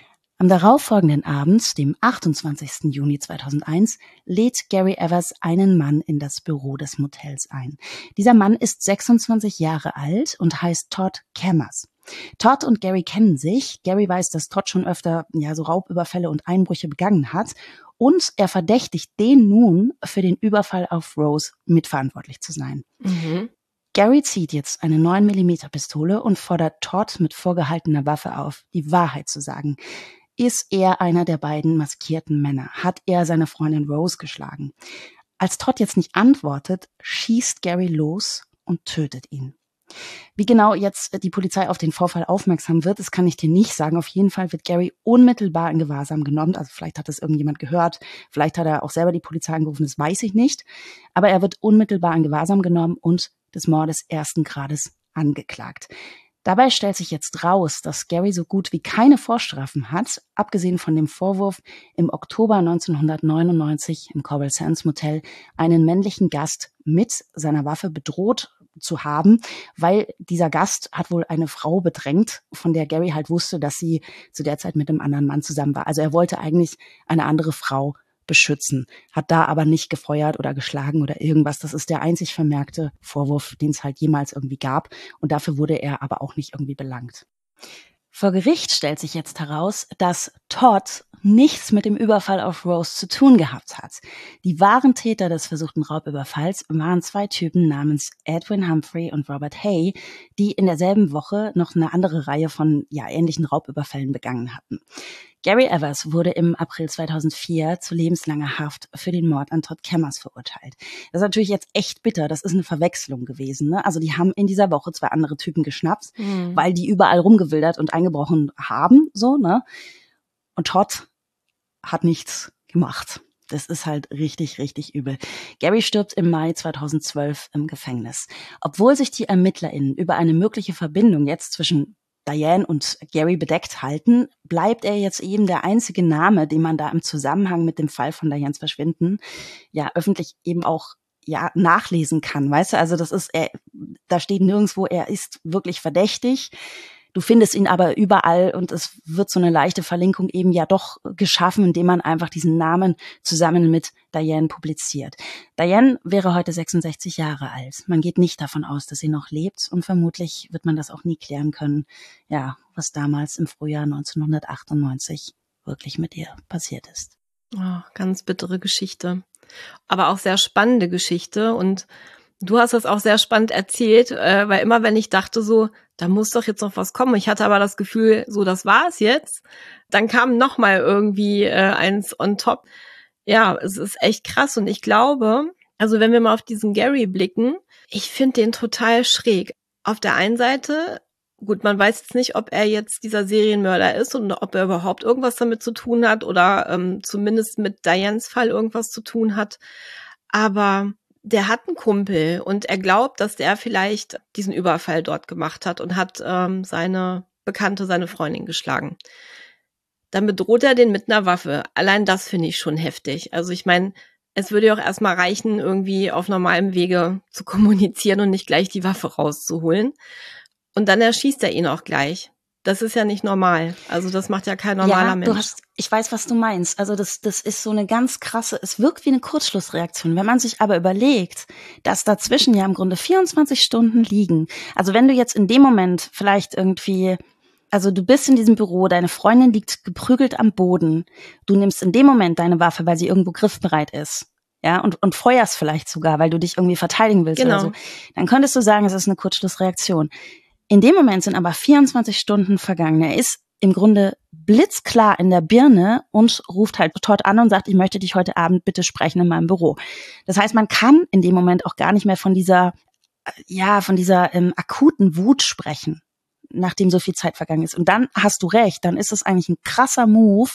Am darauffolgenden Abend, dem achtundzwanzigsten Juni zweitausendeins, lädt Gary Evers einen Mann in das Büro des Motels ein. Dieser Mann ist sechsundzwanzig Jahre alt und heißt Todd Cammers. Todd und Gary kennen sich. Gary weiß, dass Todd schon öfter ja so Raubüberfälle und Einbrüche begangen hat. Und er verdächtigt den nun, für den Überfall auf Rose mitverantwortlich zu sein. Mhm. Gary zieht jetzt eine neun Millimeter Pistole und fordert Todd mit vorgehaltener Waffe auf, die Wahrheit zu sagen. Ist er einer der beiden maskierten Männer? Hat er seine Freundin Rose geschlagen? Als Todd jetzt nicht antwortet, schießt Gary los und tötet ihn. Wie genau jetzt die Polizei auf den Vorfall aufmerksam wird, das kann ich dir nicht sagen. Auf jeden Fall wird Gary unmittelbar in Gewahrsam genommen. Also vielleicht hat das irgendjemand gehört, vielleicht hat er auch selber die Polizei angerufen, das weiß ich nicht. Aber er wird unmittelbar in Gewahrsam genommen und des Mordes ersten Grades angeklagt. Dabei stellt sich jetzt raus, dass Gary so gut wie keine Vorstrafen hat, abgesehen von dem Vorwurf, im Oktober neunzehnhundertneunundneunzig im Coral Sands Motel einen männlichen Gast mit seiner Waffe bedroht zu haben, weil dieser Gast hat wohl eine Frau bedrängt, von der Gary halt wusste, dass sie zu der Zeit mit einem anderen Mann zusammen war. Also er wollte eigentlich eine andere Frau beschützen, hat da aber nicht gefeuert oder geschlagen oder irgendwas. Das ist der einzig vermerkte Vorwurf, den es halt jemals irgendwie gab. Und dafür wurde er aber auch nicht irgendwie belangt. Vor Gericht stellt sich jetzt heraus, dass Todd nichts mit dem Überfall auf Rose zu tun gehabt hat. Die wahren Täter des versuchten Raubüberfalls waren zwei Typen namens Edwin Humphrey und Robert Hay, die in derselben Woche noch eine andere Reihe von ja ähnlichen Raubüberfällen begangen hatten. Gary Evers wurde im April zweitausendvier zu lebenslanger Haft für den Mord an Todd Cammers verurteilt. Das ist natürlich jetzt echt bitter, das ist eine Verwechslung gewesen, ne? Also die haben in dieser Woche zwei andere Typen geschnappt, mhm. weil die überall rumgewildert und eingebrochen haben, so, ne? Und Todd hat nichts gemacht. Das ist halt richtig, richtig übel. Gary stirbt im Mai zweitausendzwölf im Gefängnis. Obwohl sich die ErmittlerInnen über eine mögliche Verbindung jetzt zwischen Diane und Gary bedeckt halten, bleibt er jetzt eben der einzige Name, den man da im Zusammenhang mit dem Fall von Dianes Verschwinden ja öffentlich eben auch ja nachlesen kann, weißt du? Also das ist, er, da steht nirgendwo, er ist wirklich verdächtig. Du findest ihn aber überall und es wird so eine leichte Verlinkung eben ja doch geschaffen, indem man einfach diesen Namen zusammen mit Diane publiziert. Diane wäre heute sechsundsechzig Jahre alt. Man geht nicht davon aus, dass sie noch lebt und vermutlich wird man das auch nie klären können, ja, was damals im Frühjahr neunzehnhundertachtundneunzig wirklich mit ihr passiert ist. Oh, ganz bittere Geschichte, aber auch sehr spannende Geschichte und du hast das auch sehr spannend erzählt, äh, weil immer wenn ich dachte so, da muss doch jetzt noch was kommen, ich hatte aber das Gefühl, so das war's jetzt, dann kam noch mal irgendwie äh, eins on top. Ja, es ist echt krass und ich glaube, also wenn wir mal auf diesen Gary blicken, ich finde den total schräg. Auf der einen Seite, gut, man weiß jetzt nicht, ob er jetzt dieser Serienmörder ist und ob er überhaupt irgendwas damit zu tun hat oder ähm, zumindest mit Dianes Fall irgendwas zu tun hat. Aber der hat einen Kumpel und er glaubt, dass der vielleicht diesen Überfall dort gemacht hat und hat ähm, seine Bekannte, seine Freundin geschlagen. Dann bedroht er den mit einer Waffe. Allein das finde ich schon heftig. Also ich meine, es würde ja auch erstmal reichen, irgendwie auf normalem Wege zu kommunizieren und nicht gleich die Waffe rauszuholen. Und dann erschießt er ihn auch gleich. Das ist ja nicht normal. Also das macht ja kein normaler ja, Mensch. Du hast, ich weiß, was du meinst. Also das, das ist so eine ganz krasse, es wirkt wie eine Kurzschlussreaktion. Wenn man sich aber überlegt, dass dazwischen ja im Grunde vierundzwanzig Stunden liegen. Also wenn du jetzt in dem Moment vielleicht irgendwie, also du bist in diesem Büro, deine Freundin liegt geprügelt am Boden. Du nimmst in dem Moment deine Waffe, weil sie irgendwo griffbereit ist. Ja, und, und feuerst vielleicht sogar, weil du dich irgendwie verteidigen willst Genau. oder so. Dann könntest du sagen, es ist eine Kurzschlussreaktion. In dem Moment sind aber vierundzwanzig Stunden vergangen. Er ist im Grunde blitzklar in der Birne und ruft halt Todd an und sagt, ich möchte dich heute Abend bitte sprechen in meinem Büro. Das heißt, man kann in dem Moment auch gar nicht mehr von dieser, ja, von dieser ähm, akuten Wut sprechen, nachdem so viel Zeit vergangen ist. Und dann hast du recht, dann ist es eigentlich ein krasser Move,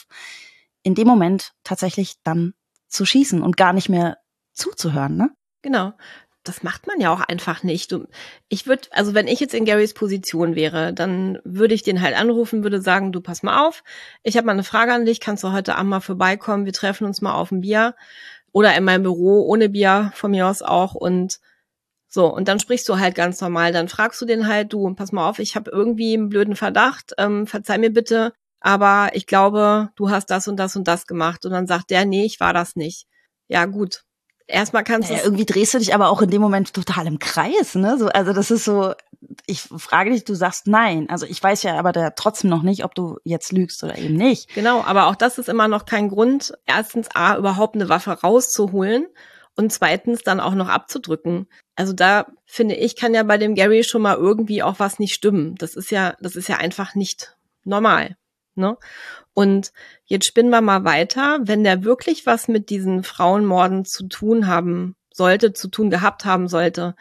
in dem Moment tatsächlich dann zu schießen und gar nicht mehr zuzuhören, ne? Genau. Das macht man ja auch einfach nicht. Du, ich würde, also wenn ich jetzt in Garys Position wäre, dann würde ich den halt anrufen, würde sagen, du pass mal auf, ich habe mal eine Frage an dich, kannst du heute Abend mal vorbeikommen, wir treffen uns mal auf ein Bier oder in meinem Büro ohne Bier von mir aus auch und so, und dann sprichst du halt ganz normal, dann fragst du den halt, du, pass mal auf, ich habe irgendwie einen blöden Verdacht, ähm, verzeih mir bitte, aber ich glaube, du hast das und das und das gemacht und dann sagt der, nee, ich war das nicht. Ja, gut. Erstmal kannst du naja, irgendwie drehst du dich aber auch in dem Moment total im Kreis, ne? So, also das ist so, ich frage dich, du sagst nein. Also ich weiß ja aber da trotzdem noch nicht, ob du jetzt lügst oder eben nicht. Genau, aber auch das ist immer noch kein Grund, erstens A, überhaupt eine Waffe rauszuholen und zweitens dann auch noch abzudrücken. Also da, finde ich, kann ja bei dem Gary schon mal irgendwie auch was nicht stimmen. Das ist ja, das ist ja einfach nicht normal, ne? Und jetzt spinnen wir mal weiter. Wenn der wirklich was mit diesen Frauenmorden zu tun haben sollte, zu tun gehabt haben sollte,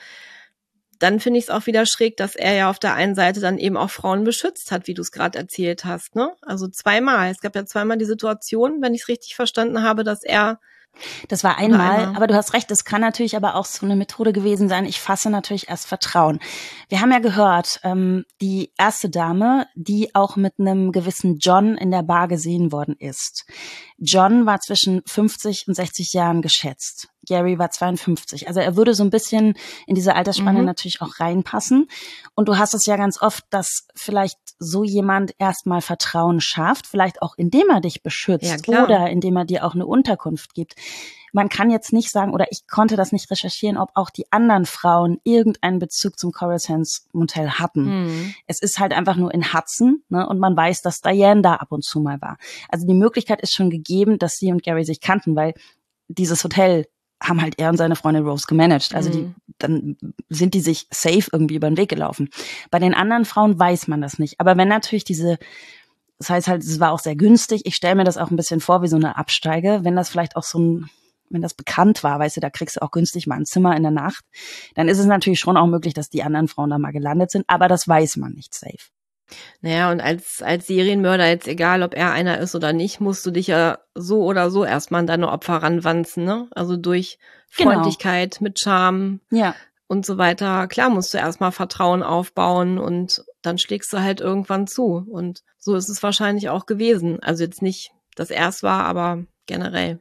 dann finde ich es auch wieder schräg, dass er ja auf der einen Seite dann eben auch Frauen beschützt hat, wie du es gerade erzählt hast, ne? Also zweimal. Es gab ja zweimal die Situation, wenn ich es richtig verstanden habe, dass er Das war einmal, aber du hast recht, es kann natürlich aber auch so eine Methode gewesen sein. Ich fasse natürlich erst Vertrauen. Wir haben ja gehört, ähm, die erste Dame, die auch mit einem gewissen John in der Bar gesehen worden ist. John war zwischen fünfzig und sechzig Jahren geschätzt. Gary war zweiundfünfzig. Also er würde so ein bisschen in diese Altersspanne Mhm. natürlich auch reinpassen. Und du hast es ja ganz oft, dass vielleicht so jemand erstmal Vertrauen schafft, vielleicht auch indem er dich Ja, beschützt klar. oder indem er dir auch eine Unterkunft gibt. Man kann jetzt nicht sagen, oder ich konnte das nicht recherchieren, ob auch die anderen Frauen irgendeinen Bezug zum Coral Sands Motel hatten. Mhm. Es ist halt einfach nur in Hudson, ne, und man weiß, dass Diane da ab und zu mal war. Also die Möglichkeit ist schon gegeben, dass sie und Gary sich kannten, weil dieses Hotel haben halt er und seine Freundin Rose gemanagt. Also die, Mhm. dann sind die sich safe irgendwie über den Weg gelaufen. Bei den anderen Frauen weiß man das nicht. Aber wenn natürlich diese, das heißt halt, es war auch sehr günstig. Ich stelle mir das auch ein bisschen vor wie so eine Absteige. Wenn das vielleicht auch so ein, wenn das bekannt war, weißt du, da kriegst du auch günstig mal ein Zimmer in der Nacht, dann ist es natürlich schon auch möglich, dass die anderen Frauen da mal gelandet sind. Aber das weiß man nicht safe. Naja, und als, als Serienmörder, jetzt egal, ob er einer ist oder nicht, musst du dich ja so oder so erstmal an deine Opfer ranwanzen, ne? Also durch Genau. Freundlichkeit, mit Charme Ja. und so weiter. Klar musst du erstmal Vertrauen aufbauen und dann schlägst du halt irgendwann zu. Und so ist es wahrscheinlich auch gewesen. Also jetzt nicht, dass er es war, aber generell.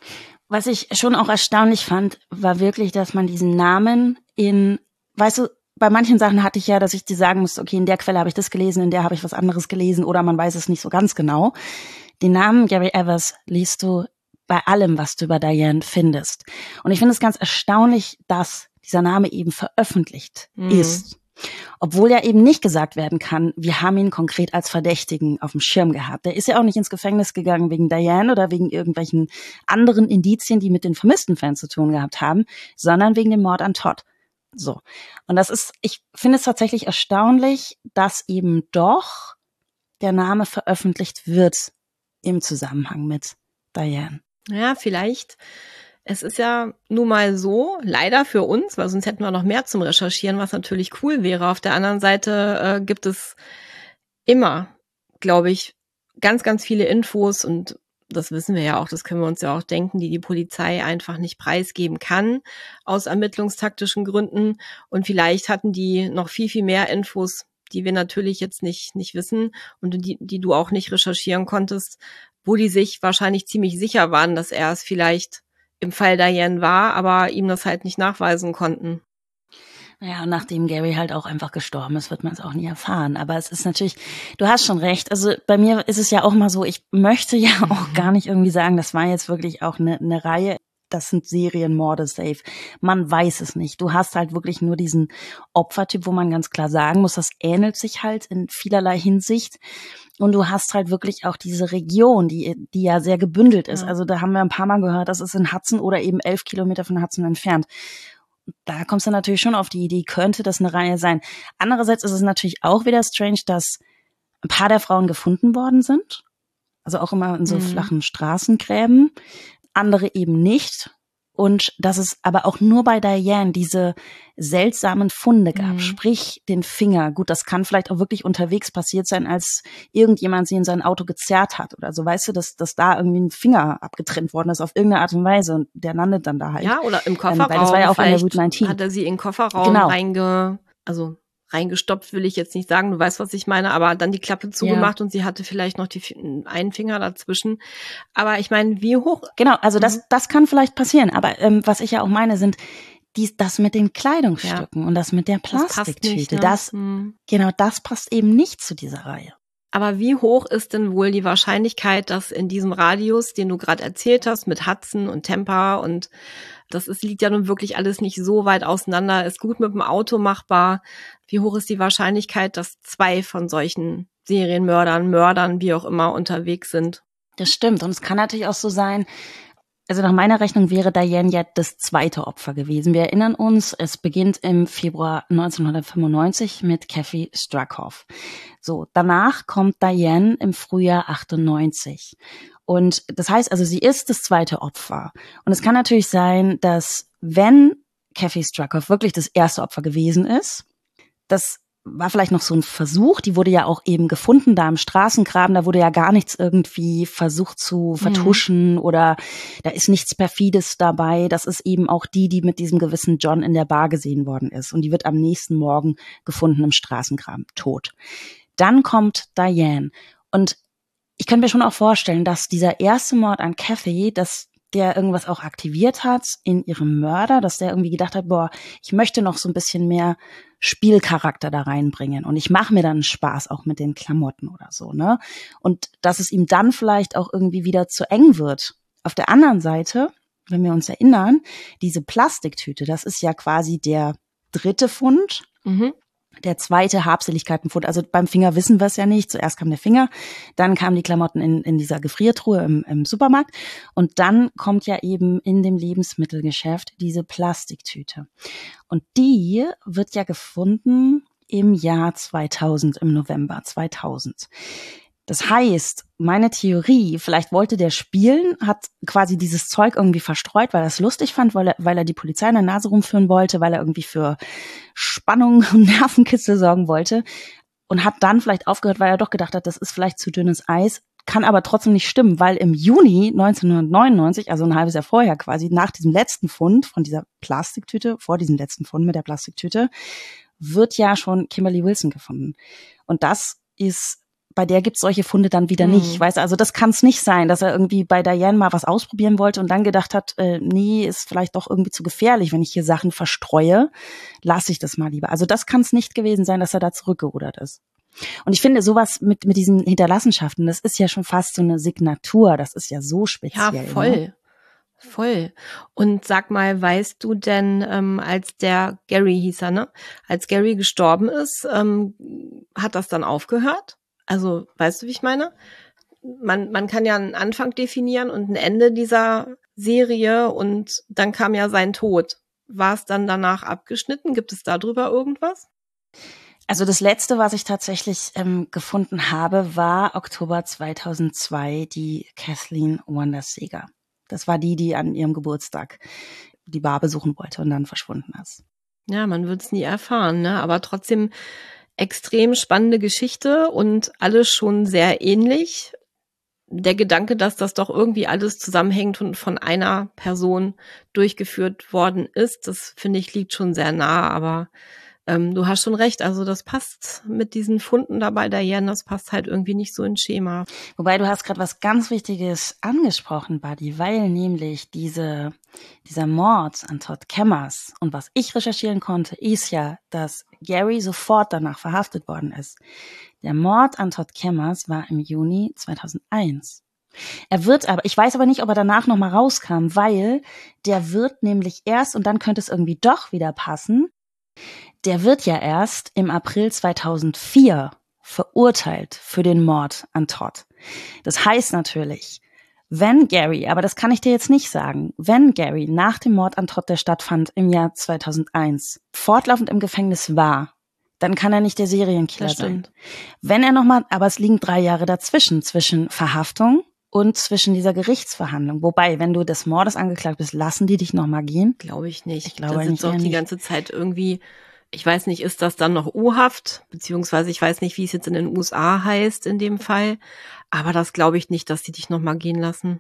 Was ich schon auch erstaunlich fand, war wirklich, dass man diesen Namen in, weißt du, bei manchen Sachen hatte ich ja, dass ich dir sagen musste, okay, in der Quelle habe ich das gelesen, in der habe ich was anderes gelesen oder man weiß es nicht so ganz genau. Den Namen Gary Evers liest du bei allem, was du über Diane findest. Und ich finde es ganz erstaunlich, dass dieser Name eben veröffentlicht Mhm. ist. Obwohl ja eben nicht gesagt werden kann, wir haben ihn konkret als Verdächtigen auf dem Schirm gehabt. Der ist ja auch nicht ins Gefängnis gegangen wegen Diane oder wegen irgendwelchen anderen Indizien, die mit den vermissten Fans zu tun gehabt haben, sondern wegen dem Mord an Todd. So. Und das ist, ich finde es tatsächlich erstaunlich, dass eben doch der Name veröffentlicht wird im Zusammenhang mit Diane. Ja, vielleicht. Es ist ja nun mal so, leider für uns, weil sonst hätten wir noch mehr zum Recherchieren, was natürlich cool wäre. Auf der anderen Seite äh, gibt es immer, glaube ich, ganz, ganz viele Infos und das wissen wir ja auch, das können wir uns ja auch denken, die die Polizei einfach nicht preisgeben kann aus ermittlungstaktischen Gründen. Und vielleicht hatten die noch viel, viel mehr Infos, die wir natürlich jetzt nicht, nicht wissen und die, die du auch nicht recherchieren konntest, wo die sich wahrscheinlich ziemlich sicher waren, dass er es vielleicht im Fall Diane war, aber ihm das halt nicht nachweisen konnten. Ja, und nachdem Gary halt auch einfach gestorben ist, wird man es auch nie erfahren. Aber es ist natürlich, du hast schon recht. Also bei mir ist es ja auch mal so, ich möchte ja auch gar nicht irgendwie sagen, das war jetzt wirklich auch eine, eine Reihe. Das sind Serienmorde safe. Man weiß es nicht. Du hast halt wirklich nur diesen Opfertyp, wo man ganz klar sagen muss, das ähnelt sich halt in vielerlei Hinsicht. Und du hast halt wirklich auch diese Region, die, die ja sehr gebündelt ist. Ja. Also da haben wir ein paar Mal gehört, das ist in Hudson oder eben elf Kilometer von Hudson entfernt. Da kommst du natürlich schon auf die Idee, könnte das eine Reihe sein. Andererseits ist es natürlich auch wieder strange, dass ein paar der Frauen gefunden worden sind. Also auch immer in so mhm. flachen Straßengräben. Andere eben nicht. Und dass es aber auch nur bei Diane diese seltsamen Funde gab, mhm. sprich den Finger. Gut, das kann vielleicht auch wirklich unterwegs passiert sein, als irgendjemand sie in sein Auto gezerrt hat oder so. Weißt du, dass, dass da irgendwie ein Finger abgetrennt worden ist auf irgendeine Art und Weise und der landet dann da halt. Ja, oder im Kofferraum. Ähm, weil das war ja auch an der Route neunzehn. Hat er sie in den Kofferraum genau. reinge... Also reingestopft will ich jetzt nicht sagen, du weißt, was ich meine, aber dann die Klappe zugemacht ja. und sie hatte vielleicht noch die, einen Finger dazwischen. Aber ich meine, wie hoch... Genau, also das, das kann vielleicht passieren, aber ähm, was ich ja auch meine, sind dies, das mit den Kleidungsstücken ja. und das mit der Plastiktüte. Das, nicht, ne? das hm. Genau, das passt eben nicht zu dieser Reihe. Aber wie hoch ist denn wohl die Wahrscheinlichkeit, dass in diesem Radius, den du gerade erzählt hast, mit Hudson und Tampa und das ist, liegt ja nun wirklich alles nicht so weit auseinander, ist gut mit dem Auto machbar. Wie hoch ist die Wahrscheinlichkeit, dass zwei von solchen Serienmördern, Mördern, wie auch immer, unterwegs sind? Das stimmt. Und es kann natürlich auch so sein, also nach meiner Rechnung wäre Diane ja das zweite Opfer gewesen. Wir erinnern uns, es beginnt im Februar neunzehnhundertfünfundneunzig mit Kathy Struckhoff. So, danach kommt Diane im Frühjahr achtundneunzig. Und das heißt also, sie ist das zweite Opfer. Und es kann natürlich sein, dass wenn Kathy Struckhoff wirklich das erste Opfer gewesen ist, das war vielleicht noch so ein Versuch, die wurde ja auch eben gefunden da im Straßengraben, da wurde ja gar nichts irgendwie versucht zu vertuschen mhm. oder da ist nichts Perfides dabei, das ist eben auch die, die mit diesem gewissen John in der Bar gesehen worden ist und die wird am nächsten Morgen gefunden im Straßengraben, tot. Dann kommt Diane und ich könnte mir schon auch vorstellen, dass dieser erste Mord an Kathy, dass der irgendwas auch aktiviert hat in ihrem Mörder, dass der irgendwie gedacht hat, boah, ich möchte noch so ein bisschen mehr Spielcharakter da reinbringen und ich mache mir dann Spaß auch mit den Klamotten oder so, ne? Und dass es ihm dann vielleicht auch irgendwie wieder zu eng wird. Auf der anderen Seite, wenn wir uns erinnern, diese Plastiktüte, das ist ja quasi der dritte Fund. Mhm. Der zweite Habseligkeitenfund, also beim Finger wissen wir es ja nicht. Zuerst kam der Finger, dann kamen die Klamotten in, in dieser Gefriertruhe im, im Supermarkt und dann kommt ja eben in dem Lebensmittelgeschäft diese Plastiktüte. Und die wird ja gefunden im Jahr zweitausend, im November zweitausend. Das heißt, meine Theorie, vielleicht wollte der spielen, hat quasi dieses Zeug irgendwie verstreut, weil er es lustig fand, weil er, weil er die Polizei in der Nase rumführen wollte, weil er irgendwie für Spannung und Nervenkitzel sorgen wollte und hat dann vielleicht aufgehört, weil er doch gedacht hat, das ist vielleicht zu dünnes Eis, kann aber trotzdem nicht stimmen, weil im Juni neunzehnhundertneunundneunzig, also ein halbes Jahr vorher quasi, nach diesem letzten Fund von dieser Plastiktüte, vor diesem letzten Fund mit der Plastiktüte, wird ja schon Kimberly Wilson gefunden. Und das ist bei der gibt's solche Funde dann wieder nicht. Mhm. Weißt du, also das kann es nicht sein, dass er irgendwie bei Diane mal was ausprobieren wollte und dann gedacht hat, äh, nee, ist vielleicht doch irgendwie zu gefährlich, wenn ich hier Sachen verstreue, lasse ich das mal lieber. Also das kann es nicht gewesen sein, dass er da zurückgerudert ist. Und ich finde sowas mit mit diesen Hinterlassenschaften, das ist ja schon fast so eine Signatur, das ist ja so speziell. Ja, voll. Ne? Voll. Und sag mal, weißt du denn, ähm, als der Gary hieß er, ne? Als Gary gestorben ist, ähm, hat das dann aufgehört? Also, weißt du, wie ich meine? Man, man kann ja einen Anfang definieren und ein Ende dieser Serie und dann kam ja sein Tod. War es dann danach abgeschnitten? Gibt es darüber irgendwas? Also das Letzte, was ich tatsächlich ähm, gefunden habe, war Oktober zweitausendzwei, die Kathleen Wanda Seeger. Das war die, die an ihrem Geburtstag die Bar besuchen wollte und dann verschwunden ist. Ja, man wird es nie erfahren, ne? Aber trotzdem extrem spannende Geschichte und alles schon sehr ähnlich. Der Gedanke, dass das doch irgendwie alles zusammenhängt und von einer Person durchgeführt worden ist, das finde ich liegt schon sehr nah, aber ähm, du hast schon recht, also das passt mit diesen Funden dabei, Diane, das passt halt irgendwie nicht so ins Schema. Wobei du hast gerade was ganz Wichtiges angesprochen, Buddy, weil nämlich diese, dieser Mord an Todd Kemmers und was ich recherchieren konnte, ist ja, dass Gary sofort danach verhaftet worden ist. Der Mord an Todd Kemmers war im Juni zweitausendeins. Er wird aber, ich weiß aber nicht, ob er danach nochmal rauskam, weil der wird nämlich erst, und dann könnte es irgendwie doch wieder passen, der wird ja erst im April zweitausendvier verurteilt für den Mord an Todd. Das heißt natürlich, wenn Gary, aber das kann ich dir jetzt nicht sagen, wenn Gary nach dem Mord an Todd, der stattfand im Jahr zweitausendeins, fortlaufend im Gefängnis war, dann kann er nicht der Serienkiller sein. Wenn er nochmal, aber es liegen drei Jahre dazwischen, zwischen Verhaftung und zwischen dieser Gerichtsverhandlung. Wobei, wenn du des Mordes angeklagt bist, lassen die dich nochmal gehen? Glaube ich nicht. Ich glaube da nicht. Doch die nicht. ganze Zeit irgendwie, ich weiß nicht, ist das dann noch U-Haft? Beziehungsweise ich weiß nicht, wie es jetzt in den U S A heißt in dem Fall. Aber das glaube ich nicht, dass die dich nochmal gehen lassen.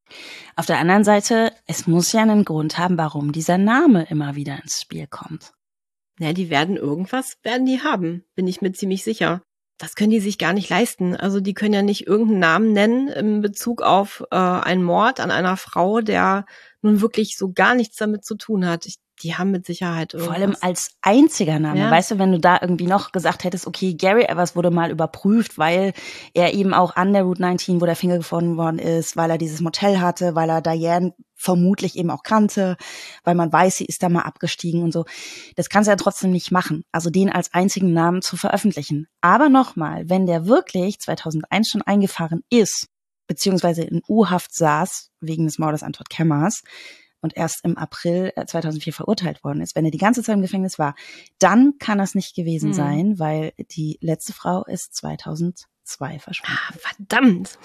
Auf der anderen Seite, es muss ja einen Grund haben, warum dieser Name immer wieder ins Spiel kommt. Ja, die werden irgendwas, werden die haben, bin ich mir ziemlich sicher. Das können die sich gar nicht leisten. Also die können ja nicht irgendeinen Namen nennen in Bezug auf äh, einen Mord an einer Frau, der nun wirklich so gar nichts damit zu tun hat. Ich, die haben mit Sicherheit irgendwas. Vor allem als einziger Name. Ja. Weißt du, wenn du da irgendwie noch gesagt hättest, okay, Gary Evers wurde mal überprüft, weil er eben auch an der Route neunzehn, wo der Finger gefunden worden ist, weil er dieses Motel hatte, weil er Diane vermutlich eben auch kannte, weil man weiß, sie ist da mal abgestiegen und so. Das kannst du ja trotzdem nicht machen. Also den als einzigen Namen zu veröffentlichen. Aber nochmal, wenn der wirklich zweitausendeins schon eingefahren ist, beziehungsweise in U-Haft saß, wegen des Mordes an Todd Kemmers, und erst im April zweitausendvier verurteilt worden ist, wenn er die ganze Zeit im Gefängnis war, dann kann das nicht gewesen hm. sein, weil die letzte Frau ist zweitausendzwei verschwunden. Ah, verdammt.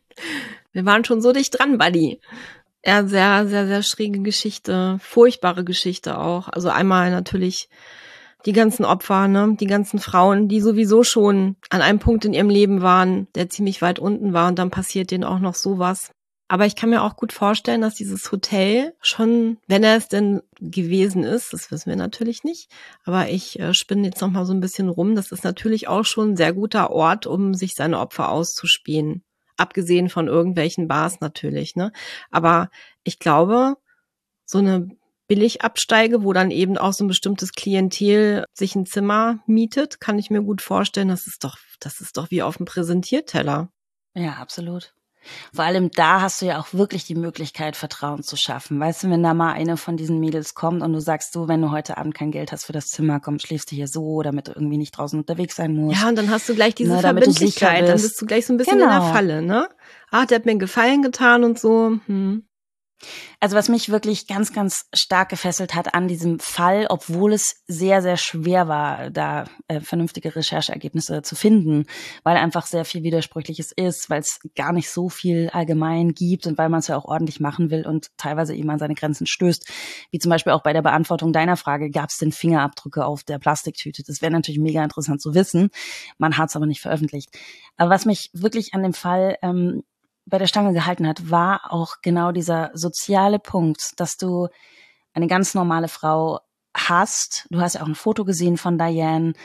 Wir waren schon so dicht dran, Buddy. Ja, sehr, sehr, sehr schräge Geschichte, furchtbare Geschichte auch. Also einmal natürlich die ganzen Opfer, ne, die ganzen Frauen, die sowieso schon an einem Punkt in ihrem Leben waren, der ziemlich weit unten war und dann passiert denen auch noch sowas. Aber ich kann mir auch gut vorstellen, dass dieses Hotel schon, wenn er es denn gewesen ist, das wissen wir natürlich nicht, aber ich äh, spinne jetzt noch mal so ein bisschen rum, das ist natürlich auch schon ein sehr guter Ort, um sich seine Opfer auszuspähen. Abgesehen von irgendwelchen Bars natürlich, ne? Aber ich glaube, so eine Billigabsteige, wo dann eben auch so ein bestimmtes Klientel sich ein Zimmer mietet, kann ich mir gut vorstellen, das ist doch, das ist doch wie auf dem Präsentierteller. Ja, absolut. Vor allem da hast du ja auch wirklich die Möglichkeit, Vertrauen zu schaffen. Weißt du, wenn da mal eine von diesen Mädels kommt und du sagst, du, wenn du heute Abend kein Geld hast für das Zimmer, komm, schläfst du hier so, damit du irgendwie nicht draußen unterwegs sein musst. Ja, und dann hast du gleich diese ne, Verbindlichkeit, dann bist du gleich so ein bisschen genau. in der Falle, ne? Ach, der hat mir einen Gefallen getan und so. Hm. Also was mich wirklich ganz, ganz stark gefesselt hat an diesem Fall, obwohl es sehr, sehr schwer war, da äh, vernünftige Rechercheergebnisse zu finden, weil einfach sehr viel Widersprüchliches ist, weil es gar nicht so viel allgemein gibt und weil man es ja auch ordentlich machen will und teilweise eben an seine Grenzen stößt. Wie zum Beispiel auch bei der Beantwortung deiner Frage, gab es denn Fingerabdrücke auf der Plastiktüte? Das wäre natürlich mega interessant zu wissen. Man hat es aber nicht veröffentlicht. Aber was mich wirklich an dem Fall ähm, bei der Stange gehalten hat, war auch genau dieser soziale Punkt, dass du eine ganz normale Frau hast. Du hast ja auch ein Foto gesehen von Diane,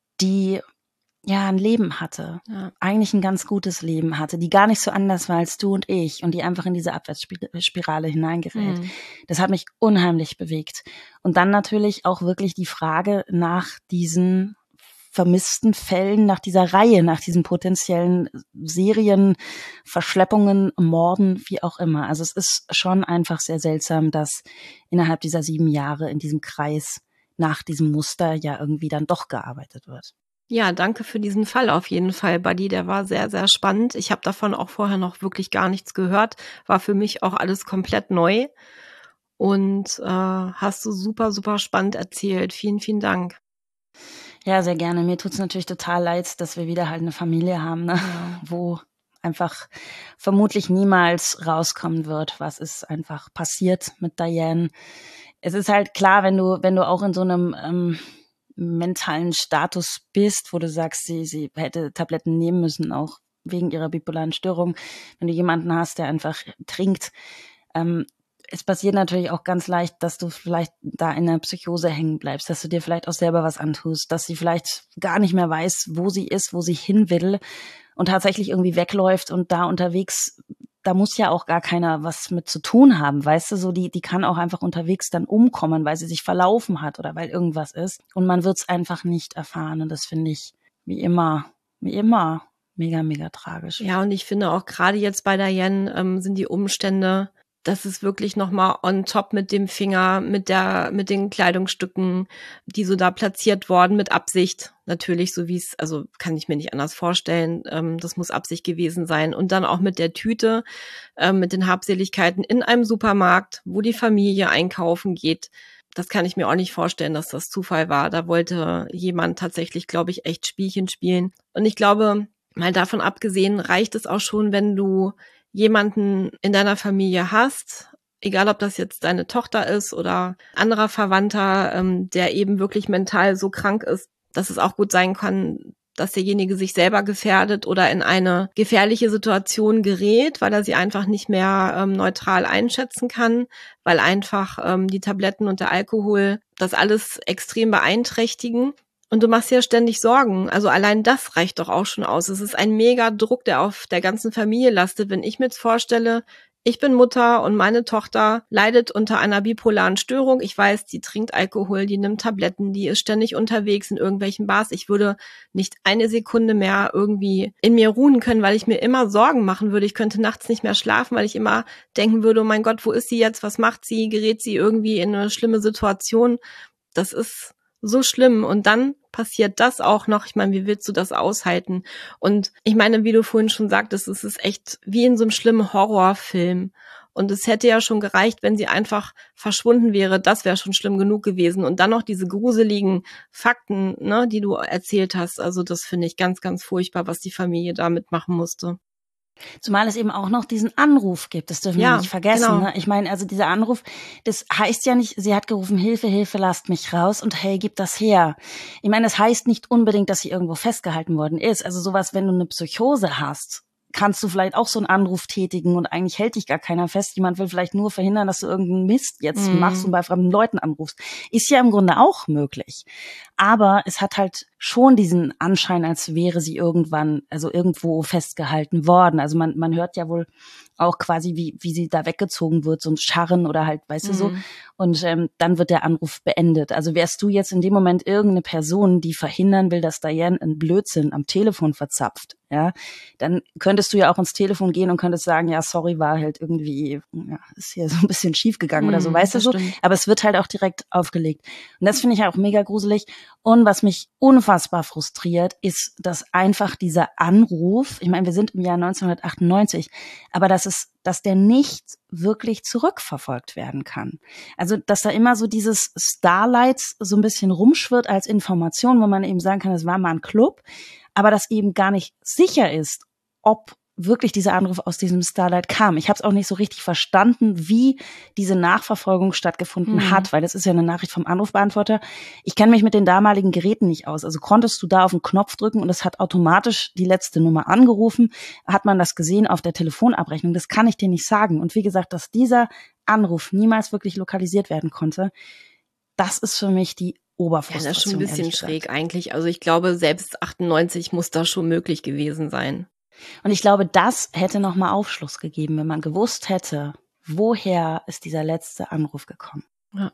die ja ein Leben hatte, ja. eigentlich ein ganz gutes Leben hatte, die gar nicht so anders war als du und ich und die einfach in diese Abwärtsspirale hineingerät. Mhm. Das hat mich unheimlich bewegt. Und dann natürlich auch wirklich die Frage nach diesen vermissten Fällen, nach dieser Reihe, nach diesen potenziellen Serien, Verschleppungen, Morden, wie auch immer. Also es ist schon einfach sehr seltsam, dass innerhalb dieser sieben Jahre in diesem Kreis nach diesem Muster ja irgendwie dann doch gearbeitet wird. Ja, danke für diesen Fall auf jeden Fall, Buddy. Der war sehr, sehr spannend. Ich habe davon auch vorher noch wirklich gar nichts gehört. War für mich auch alles komplett neu. Und äh, hast du super, super spannend erzählt. Vielen, vielen Dank. Ja, sehr gerne. Mir tut's natürlich total leid, dass wir wieder halt eine Familie haben, ne? Ja. wo einfach vermutlich niemals rauskommen wird, was ist einfach passiert mit Diane. Es ist halt klar, wenn du, wenn du auch in so einem ähm, mentalen Status bist, wo du sagst, sie, sie hätte Tabletten nehmen müssen, auch wegen ihrer bipolaren Störung, wenn du jemanden hast, der einfach trinkt. Ähm, es passiert natürlich auch ganz leicht, dass du vielleicht da in der Psychose hängen bleibst, dass du dir vielleicht auch selber was antust, dass sie vielleicht gar nicht mehr weiß, wo sie ist, wo sie hin will und tatsächlich irgendwie wegläuft und da unterwegs, da muss ja auch gar keiner was mit zu tun haben, weißt du, so die, die kann auch einfach unterwegs dann umkommen, weil sie sich verlaufen hat oder weil irgendwas ist und man wird es einfach nicht erfahren und das finde ich wie immer, wie immer mega, mega tragisch. Ja, und ich finde auch gerade jetzt bei Diane ähm, sind die Umstände, das ist wirklich nochmal on top mit dem Finger, mit der, mit den Kleidungsstücken, die so da platziert worden, mit Absicht. Natürlich, so wie es, also kann ich mir nicht anders vorstellen. Ähm, das muss Absicht gewesen sein. Und dann auch mit der Tüte, ähm, mit den Habseligkeiten in einem Supermarkt, wo die Familie einkaufen geht. Das kann ich mir auch nicht vorstellen, dass das Zufall war. Da wollte jemand tatsächlich, glaube ich, echt Spielchen spielen. Und ich glaube, mal davon abgesehen, reicht es auch schon, wenn du jemanden in deiner Familie hast, egal ob das jetzt deine Tochter ist oder anderer Verwandter, ähm, der eben wirklich mental so krank ist, dass es auch gut sein kann, dass derjenige sich selber gefährdet oder in eine gefährliche Situation gerät, weil er sie einfach nicht mehr ähm, neutral einschätzen kann, weil einfach ähm, die Tabletten und der Alkohol das alles extrem beeinträchtigen. Und du machst dir ständig Sorgen. Also allein das reicht doch auch schon aus. Es ist ein mega Druck, der auf der ganzen Familie lastet. Wenn ich mir jetzt vorstelle, ich bin Mutter und meine Tochter leidet unter einer bipolaren Störung. Ich weiß, die trinkt Alkohol, die nimmt Tabletten, die ist ständig unterwegs in irgendwelchen Bars. Ich würde nicht eine Sekunde mehr irgendwie in mir ruhen können, weil ich mir immer Sorgen machen würde. Ich könnte nachts nicht mehr schlafen, weil ich immer denken würde, oh mein Gott, wo ist sie jetzt? Was macht sie? Gerät sie irgendwie in eine schlimme Situation? Das ist so schlimm. Und dann passiert das auch noch. Ich meine, wie willst du das aushalten? Und ich meine, wie du vorhin schon sagtest, es ist echt wie in so einem schlimmen Horrorfilm. Und es hätte ja schon gereicht, wenn sie einfach verschwunden wäre. Das wäre schon schlimm genug gewesen. Und dann noch diese gruseligen Fakten, ne, die du erzählt hast. Also das finde ich ganz, ganz furchtbar, was die Familie da mitmachen musste. Zumal es eben auch noch diesen Anruf gibt, das dürfen ja, wir nicht vergessen. Genau. Ne? Ich meine, also dieser Anruf, das heißt ja nicht, sie hat gerufen, Hilfe, Hilfe, lasst mich raus und hey, gib das her. Ich meine, das heißt nicht unbedingt, dass sie irgendwo festgehalten worden ist. Also sowas, wenn du eine Psychose hast, kannst du vielleicht auch so einen Anruf tätigen und eigentlich hält dich gar keiner fest. Jemand will vielleicht nur verhindern, dass du irgendeinen Mist jetzt mm. machst und bei fremden Leuten anrufst. Ist ja im Grunde auch möglich. Aber es hat halt schon diesen Anschein, als wäre sie irgendwann, also irgendwo festgehalten worden. Also man, man hört ja wohl auch quasi, wie, wie sie da weggezogen wird, so ein Scharren oder halt, weißt mhm. du so. Und ähm, dann wird der Anruf beendet. Also wärst du jetzt in dem Moment irgendeine Person, die verhindern will, dass Diane einen Blödsinn am Telefon verzapft, ja, dann könntest du ja auch ins Telefon gehen und könntest sagen, ja, sorry, war halt irgendwie, ja, ist hier so ein bisschen schief gegangen mhm, oder so, weißt du so. Stimmt. Aber es wird halt auch direkt aufgelegt. Und das finde ich auch mega gruselig. Und was mich unfassbar frustriert, ist, dass einfach dieser Anruf, ich meine, wir sind im Jahr neunzehnhundertachtundneunzig, aber dass es, dass der nicht wirklich zurückverfolgt werden kann. Also, dass da immer so dieses Starlight so ein bisschen rumschwirrt als Information, wo man eben sagen kann, es war mal ein Club, aber dass eben gar nicht sicher ist, ob wirklich dieser Anruf aus diesem Starlight kam. Ich habe es auch nicht so richtig verstanden, wie diese Nachverfolgung stattgefunden mhm. hat, weil das ist ja eine Nachricht vom Anrufbeantworter. Ich kenne mich mit den damaligen Geräten nicht aus. Also konntest du da auf den Knopf drücken und es hat automatisch die letzte Nummer angerufen. Hat man das gesehen auf der Telefonabrechnung? Das kann ich dir nicht sagen. Und wie gesagt, dass dieser Anruf niemals wirklich lokalisiert werden konnte, das ist für mich die Oberfrustration. Ja, das ist schon ein bisschen schräg eigentlich. Also ich glaube, selbst achtundneunzig muss das schon möglich gewesen sein. Und ich glaube, das hätte nochmal Aufschluss gegeben, wenn man gewusst hätte, woher ist dieser letzte Anruf gekommen. Ja.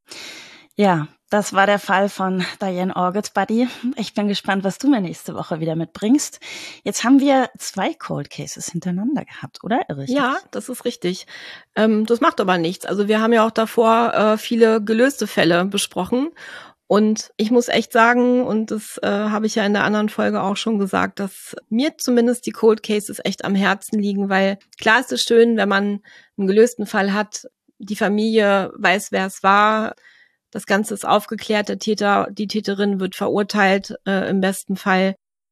Ja, das war der Fall von Diane Orgett, Buddy. Ich bin gespannt, was du mir nächste Woche wieder mitbringst. Jetzt haben wir zwei Cold Cases hintereinander gehabt, oder? Richtig? Ja, das ist richtig. Ähm, das macht aber nichts. Also wir haben ja auch davor äh, viele gelöste Fälle besprochen. Und ich muss echt sagen, und das äh, habe ich ja in der anderen Folge auch schon gesagt, dass mir zumindest die Cold Cases echt am Herzen liegen, weil klar ist es schön, wenn man einen gelösten Fall hat, die Familie weiß, wer es war, das Ganze ist aufgeklärt, der Täter, die Täterin wird verurteilt äh, im besten Fall.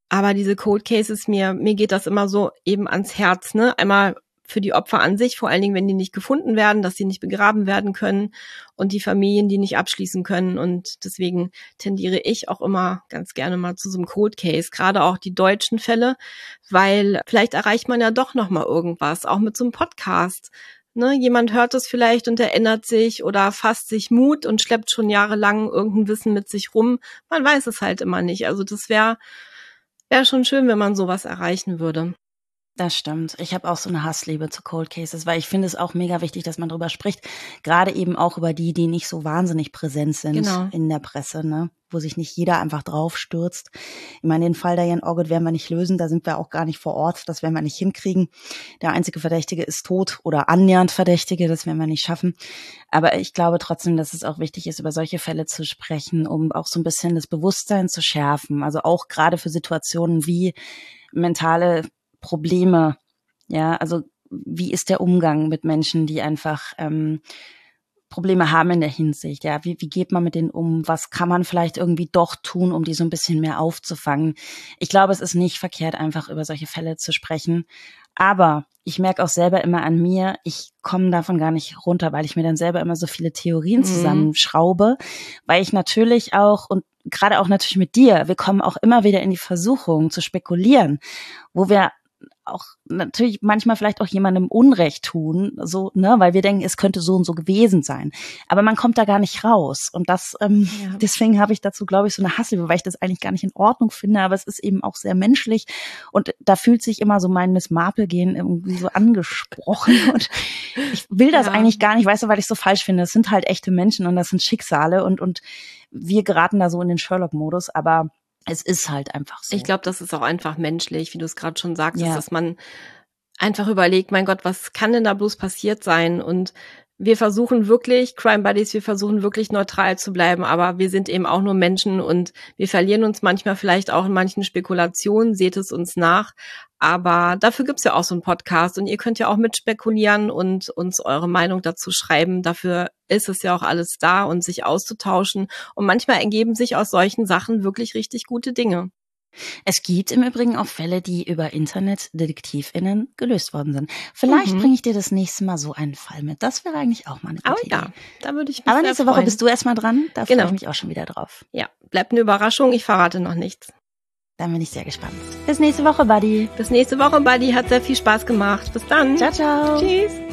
Aber diese Cold Cases, mir, mir geht das immer so eben ans Herz, ne? Einmal für die Opfer an sich, vor allen Dingen, wenn die nicht gefunden werden, dass sie nicht begraben werden können und die Familien, die nicht abschließen können. Und deswegen tendiere ich auch immer ganz gerne mal zu so einem Cold Case, gerade auch die deutschen Fälle, weil vielleicht erreicht man ja doch noch mal irgendwas, auch mit so einem Podcast. Ne, jemand hört es vielleicht und erinnert sich oder fasst sich Mut und schleppt schon jahrelang irgendein Wissen mit sich rum. Man weiß es halt immer nicht. Also das wäre wäre schon schön, wenn man sowas erreichen würde. Das stimmt. Ich habe auch so eine Hassliebe zu Cold Cases, weil ich finde es auch mega wichtig, dass man drüber spricht. Gerade eben auch über die, die nicht so wahnsinnig präsent sind Genau. in der Presse, ne? Wo sich nicht jeder einfach drauf stürzt. Ich meine, den Fall Diane Orgod werden wir nicht lösen, da sind wir auch gar nicht vor Ort, das werden wir nicht hinkriegen. Der einzige Verdächtige ist tot oder annähernd Verdächtige, das werden wir nicht schaffen. Aber ich glaube trotzdem, dass es auch wichtig ist, über solche Fälle zu sprechen, um auch so ein bisschen das Bewusstsein zu schärfen. Also auch gerade für Situationen wie mentale Probleme, ja, also wie ist der Umgang mit Menschen, die einfach ähm, Probleme haben in der Hinsicht, ja, wie, wie geht man mit denen um, was kann man vielleicht irgendwie doch tun, um die so ein bisschen mehr aufzufangen. Ich glaube, es ist nicht verkehrt, einfach über solche Fälle zu sprechen, aber ich merke auch selber immer an mir, ich komme davon gar nicht runter, weil ich mir dann selber immer so viele Theorien zusammenschraube, weil ich natürlich auch, und gerade auch natürlich mit dir, wir kommen auch immer wieder in die Versuchung zu spekulieren, wo wir auch natürlich manchmal vielleicht auch jemandem Unrecht tun, so, ne, weil wir denken, es könnte so und so gewesen sein. Aber man kommt da gar nicht raus. Und das, ähm, ja. deswegen habe ich dazu, glaube ich, so eine Hassliebe, weil ich das eigentlich gar nicht in Ordnung finde, aber es ist eben auch sehr menschlich. Und da fühlt sich immer so mein Miss Marple-Gehen irgendwie so angesprochen. Und ich will das ja. eigentlich gar nicht, weißt du, weil ich so falsch finde. Es sind halt echte Menschen und das sind Schicksale und, und wir geraten da so in den Sherlock-Modus, aber es ist halt einfach so. Ich glaube, das ist auch einfach menschlich, wie du es gerade schon sagst, ja. dass man einfach überlegt, mein Gott, was kann denn da bloß passiert sein? Und wir versuchen wirklich, Crime Buddies, wir versuchen wirklich neutral zu bleiben, aber wir sind eben auch nur Menschen und wir verlieren uns manchmal vielleicht auch in manchen Spekulationen, seht es uns nach. Aber dafür gibt's ja auch so einen Podcast und ihr könnt ja auch mitspekulieren und uns eure Meinung dazu schreiben. Dafür ist es ja auch alles da und sich auszutauschen. Und manchmal ergeben sich aus solchen Sachen wirklich richtig gute Dinge. Es gibt im Übrigen auch Fälle, die über InternetdetektivInnen gelöst worden sind. Vielleicht mhm. bringe ich dir das nächste Mal so einen Fall mit. Das wäre eigentlich auch mal eine gute oh, Idee. Ja, da würde ich mich Aber nächste freuen. Woche bist du erstmal dran. Da genau. freue ich mich auch schon wieder drauf. Ja, bleibt eine Überraschung. Ich verrate noch nichts. Dann bin ich sehr gespannt. Bis nächste Woche, Buddy. Bis nächste Woche, Buddy. Hat sehr viel Spaß gemacht. Bis dann. Ciao, ciao. Tschüss.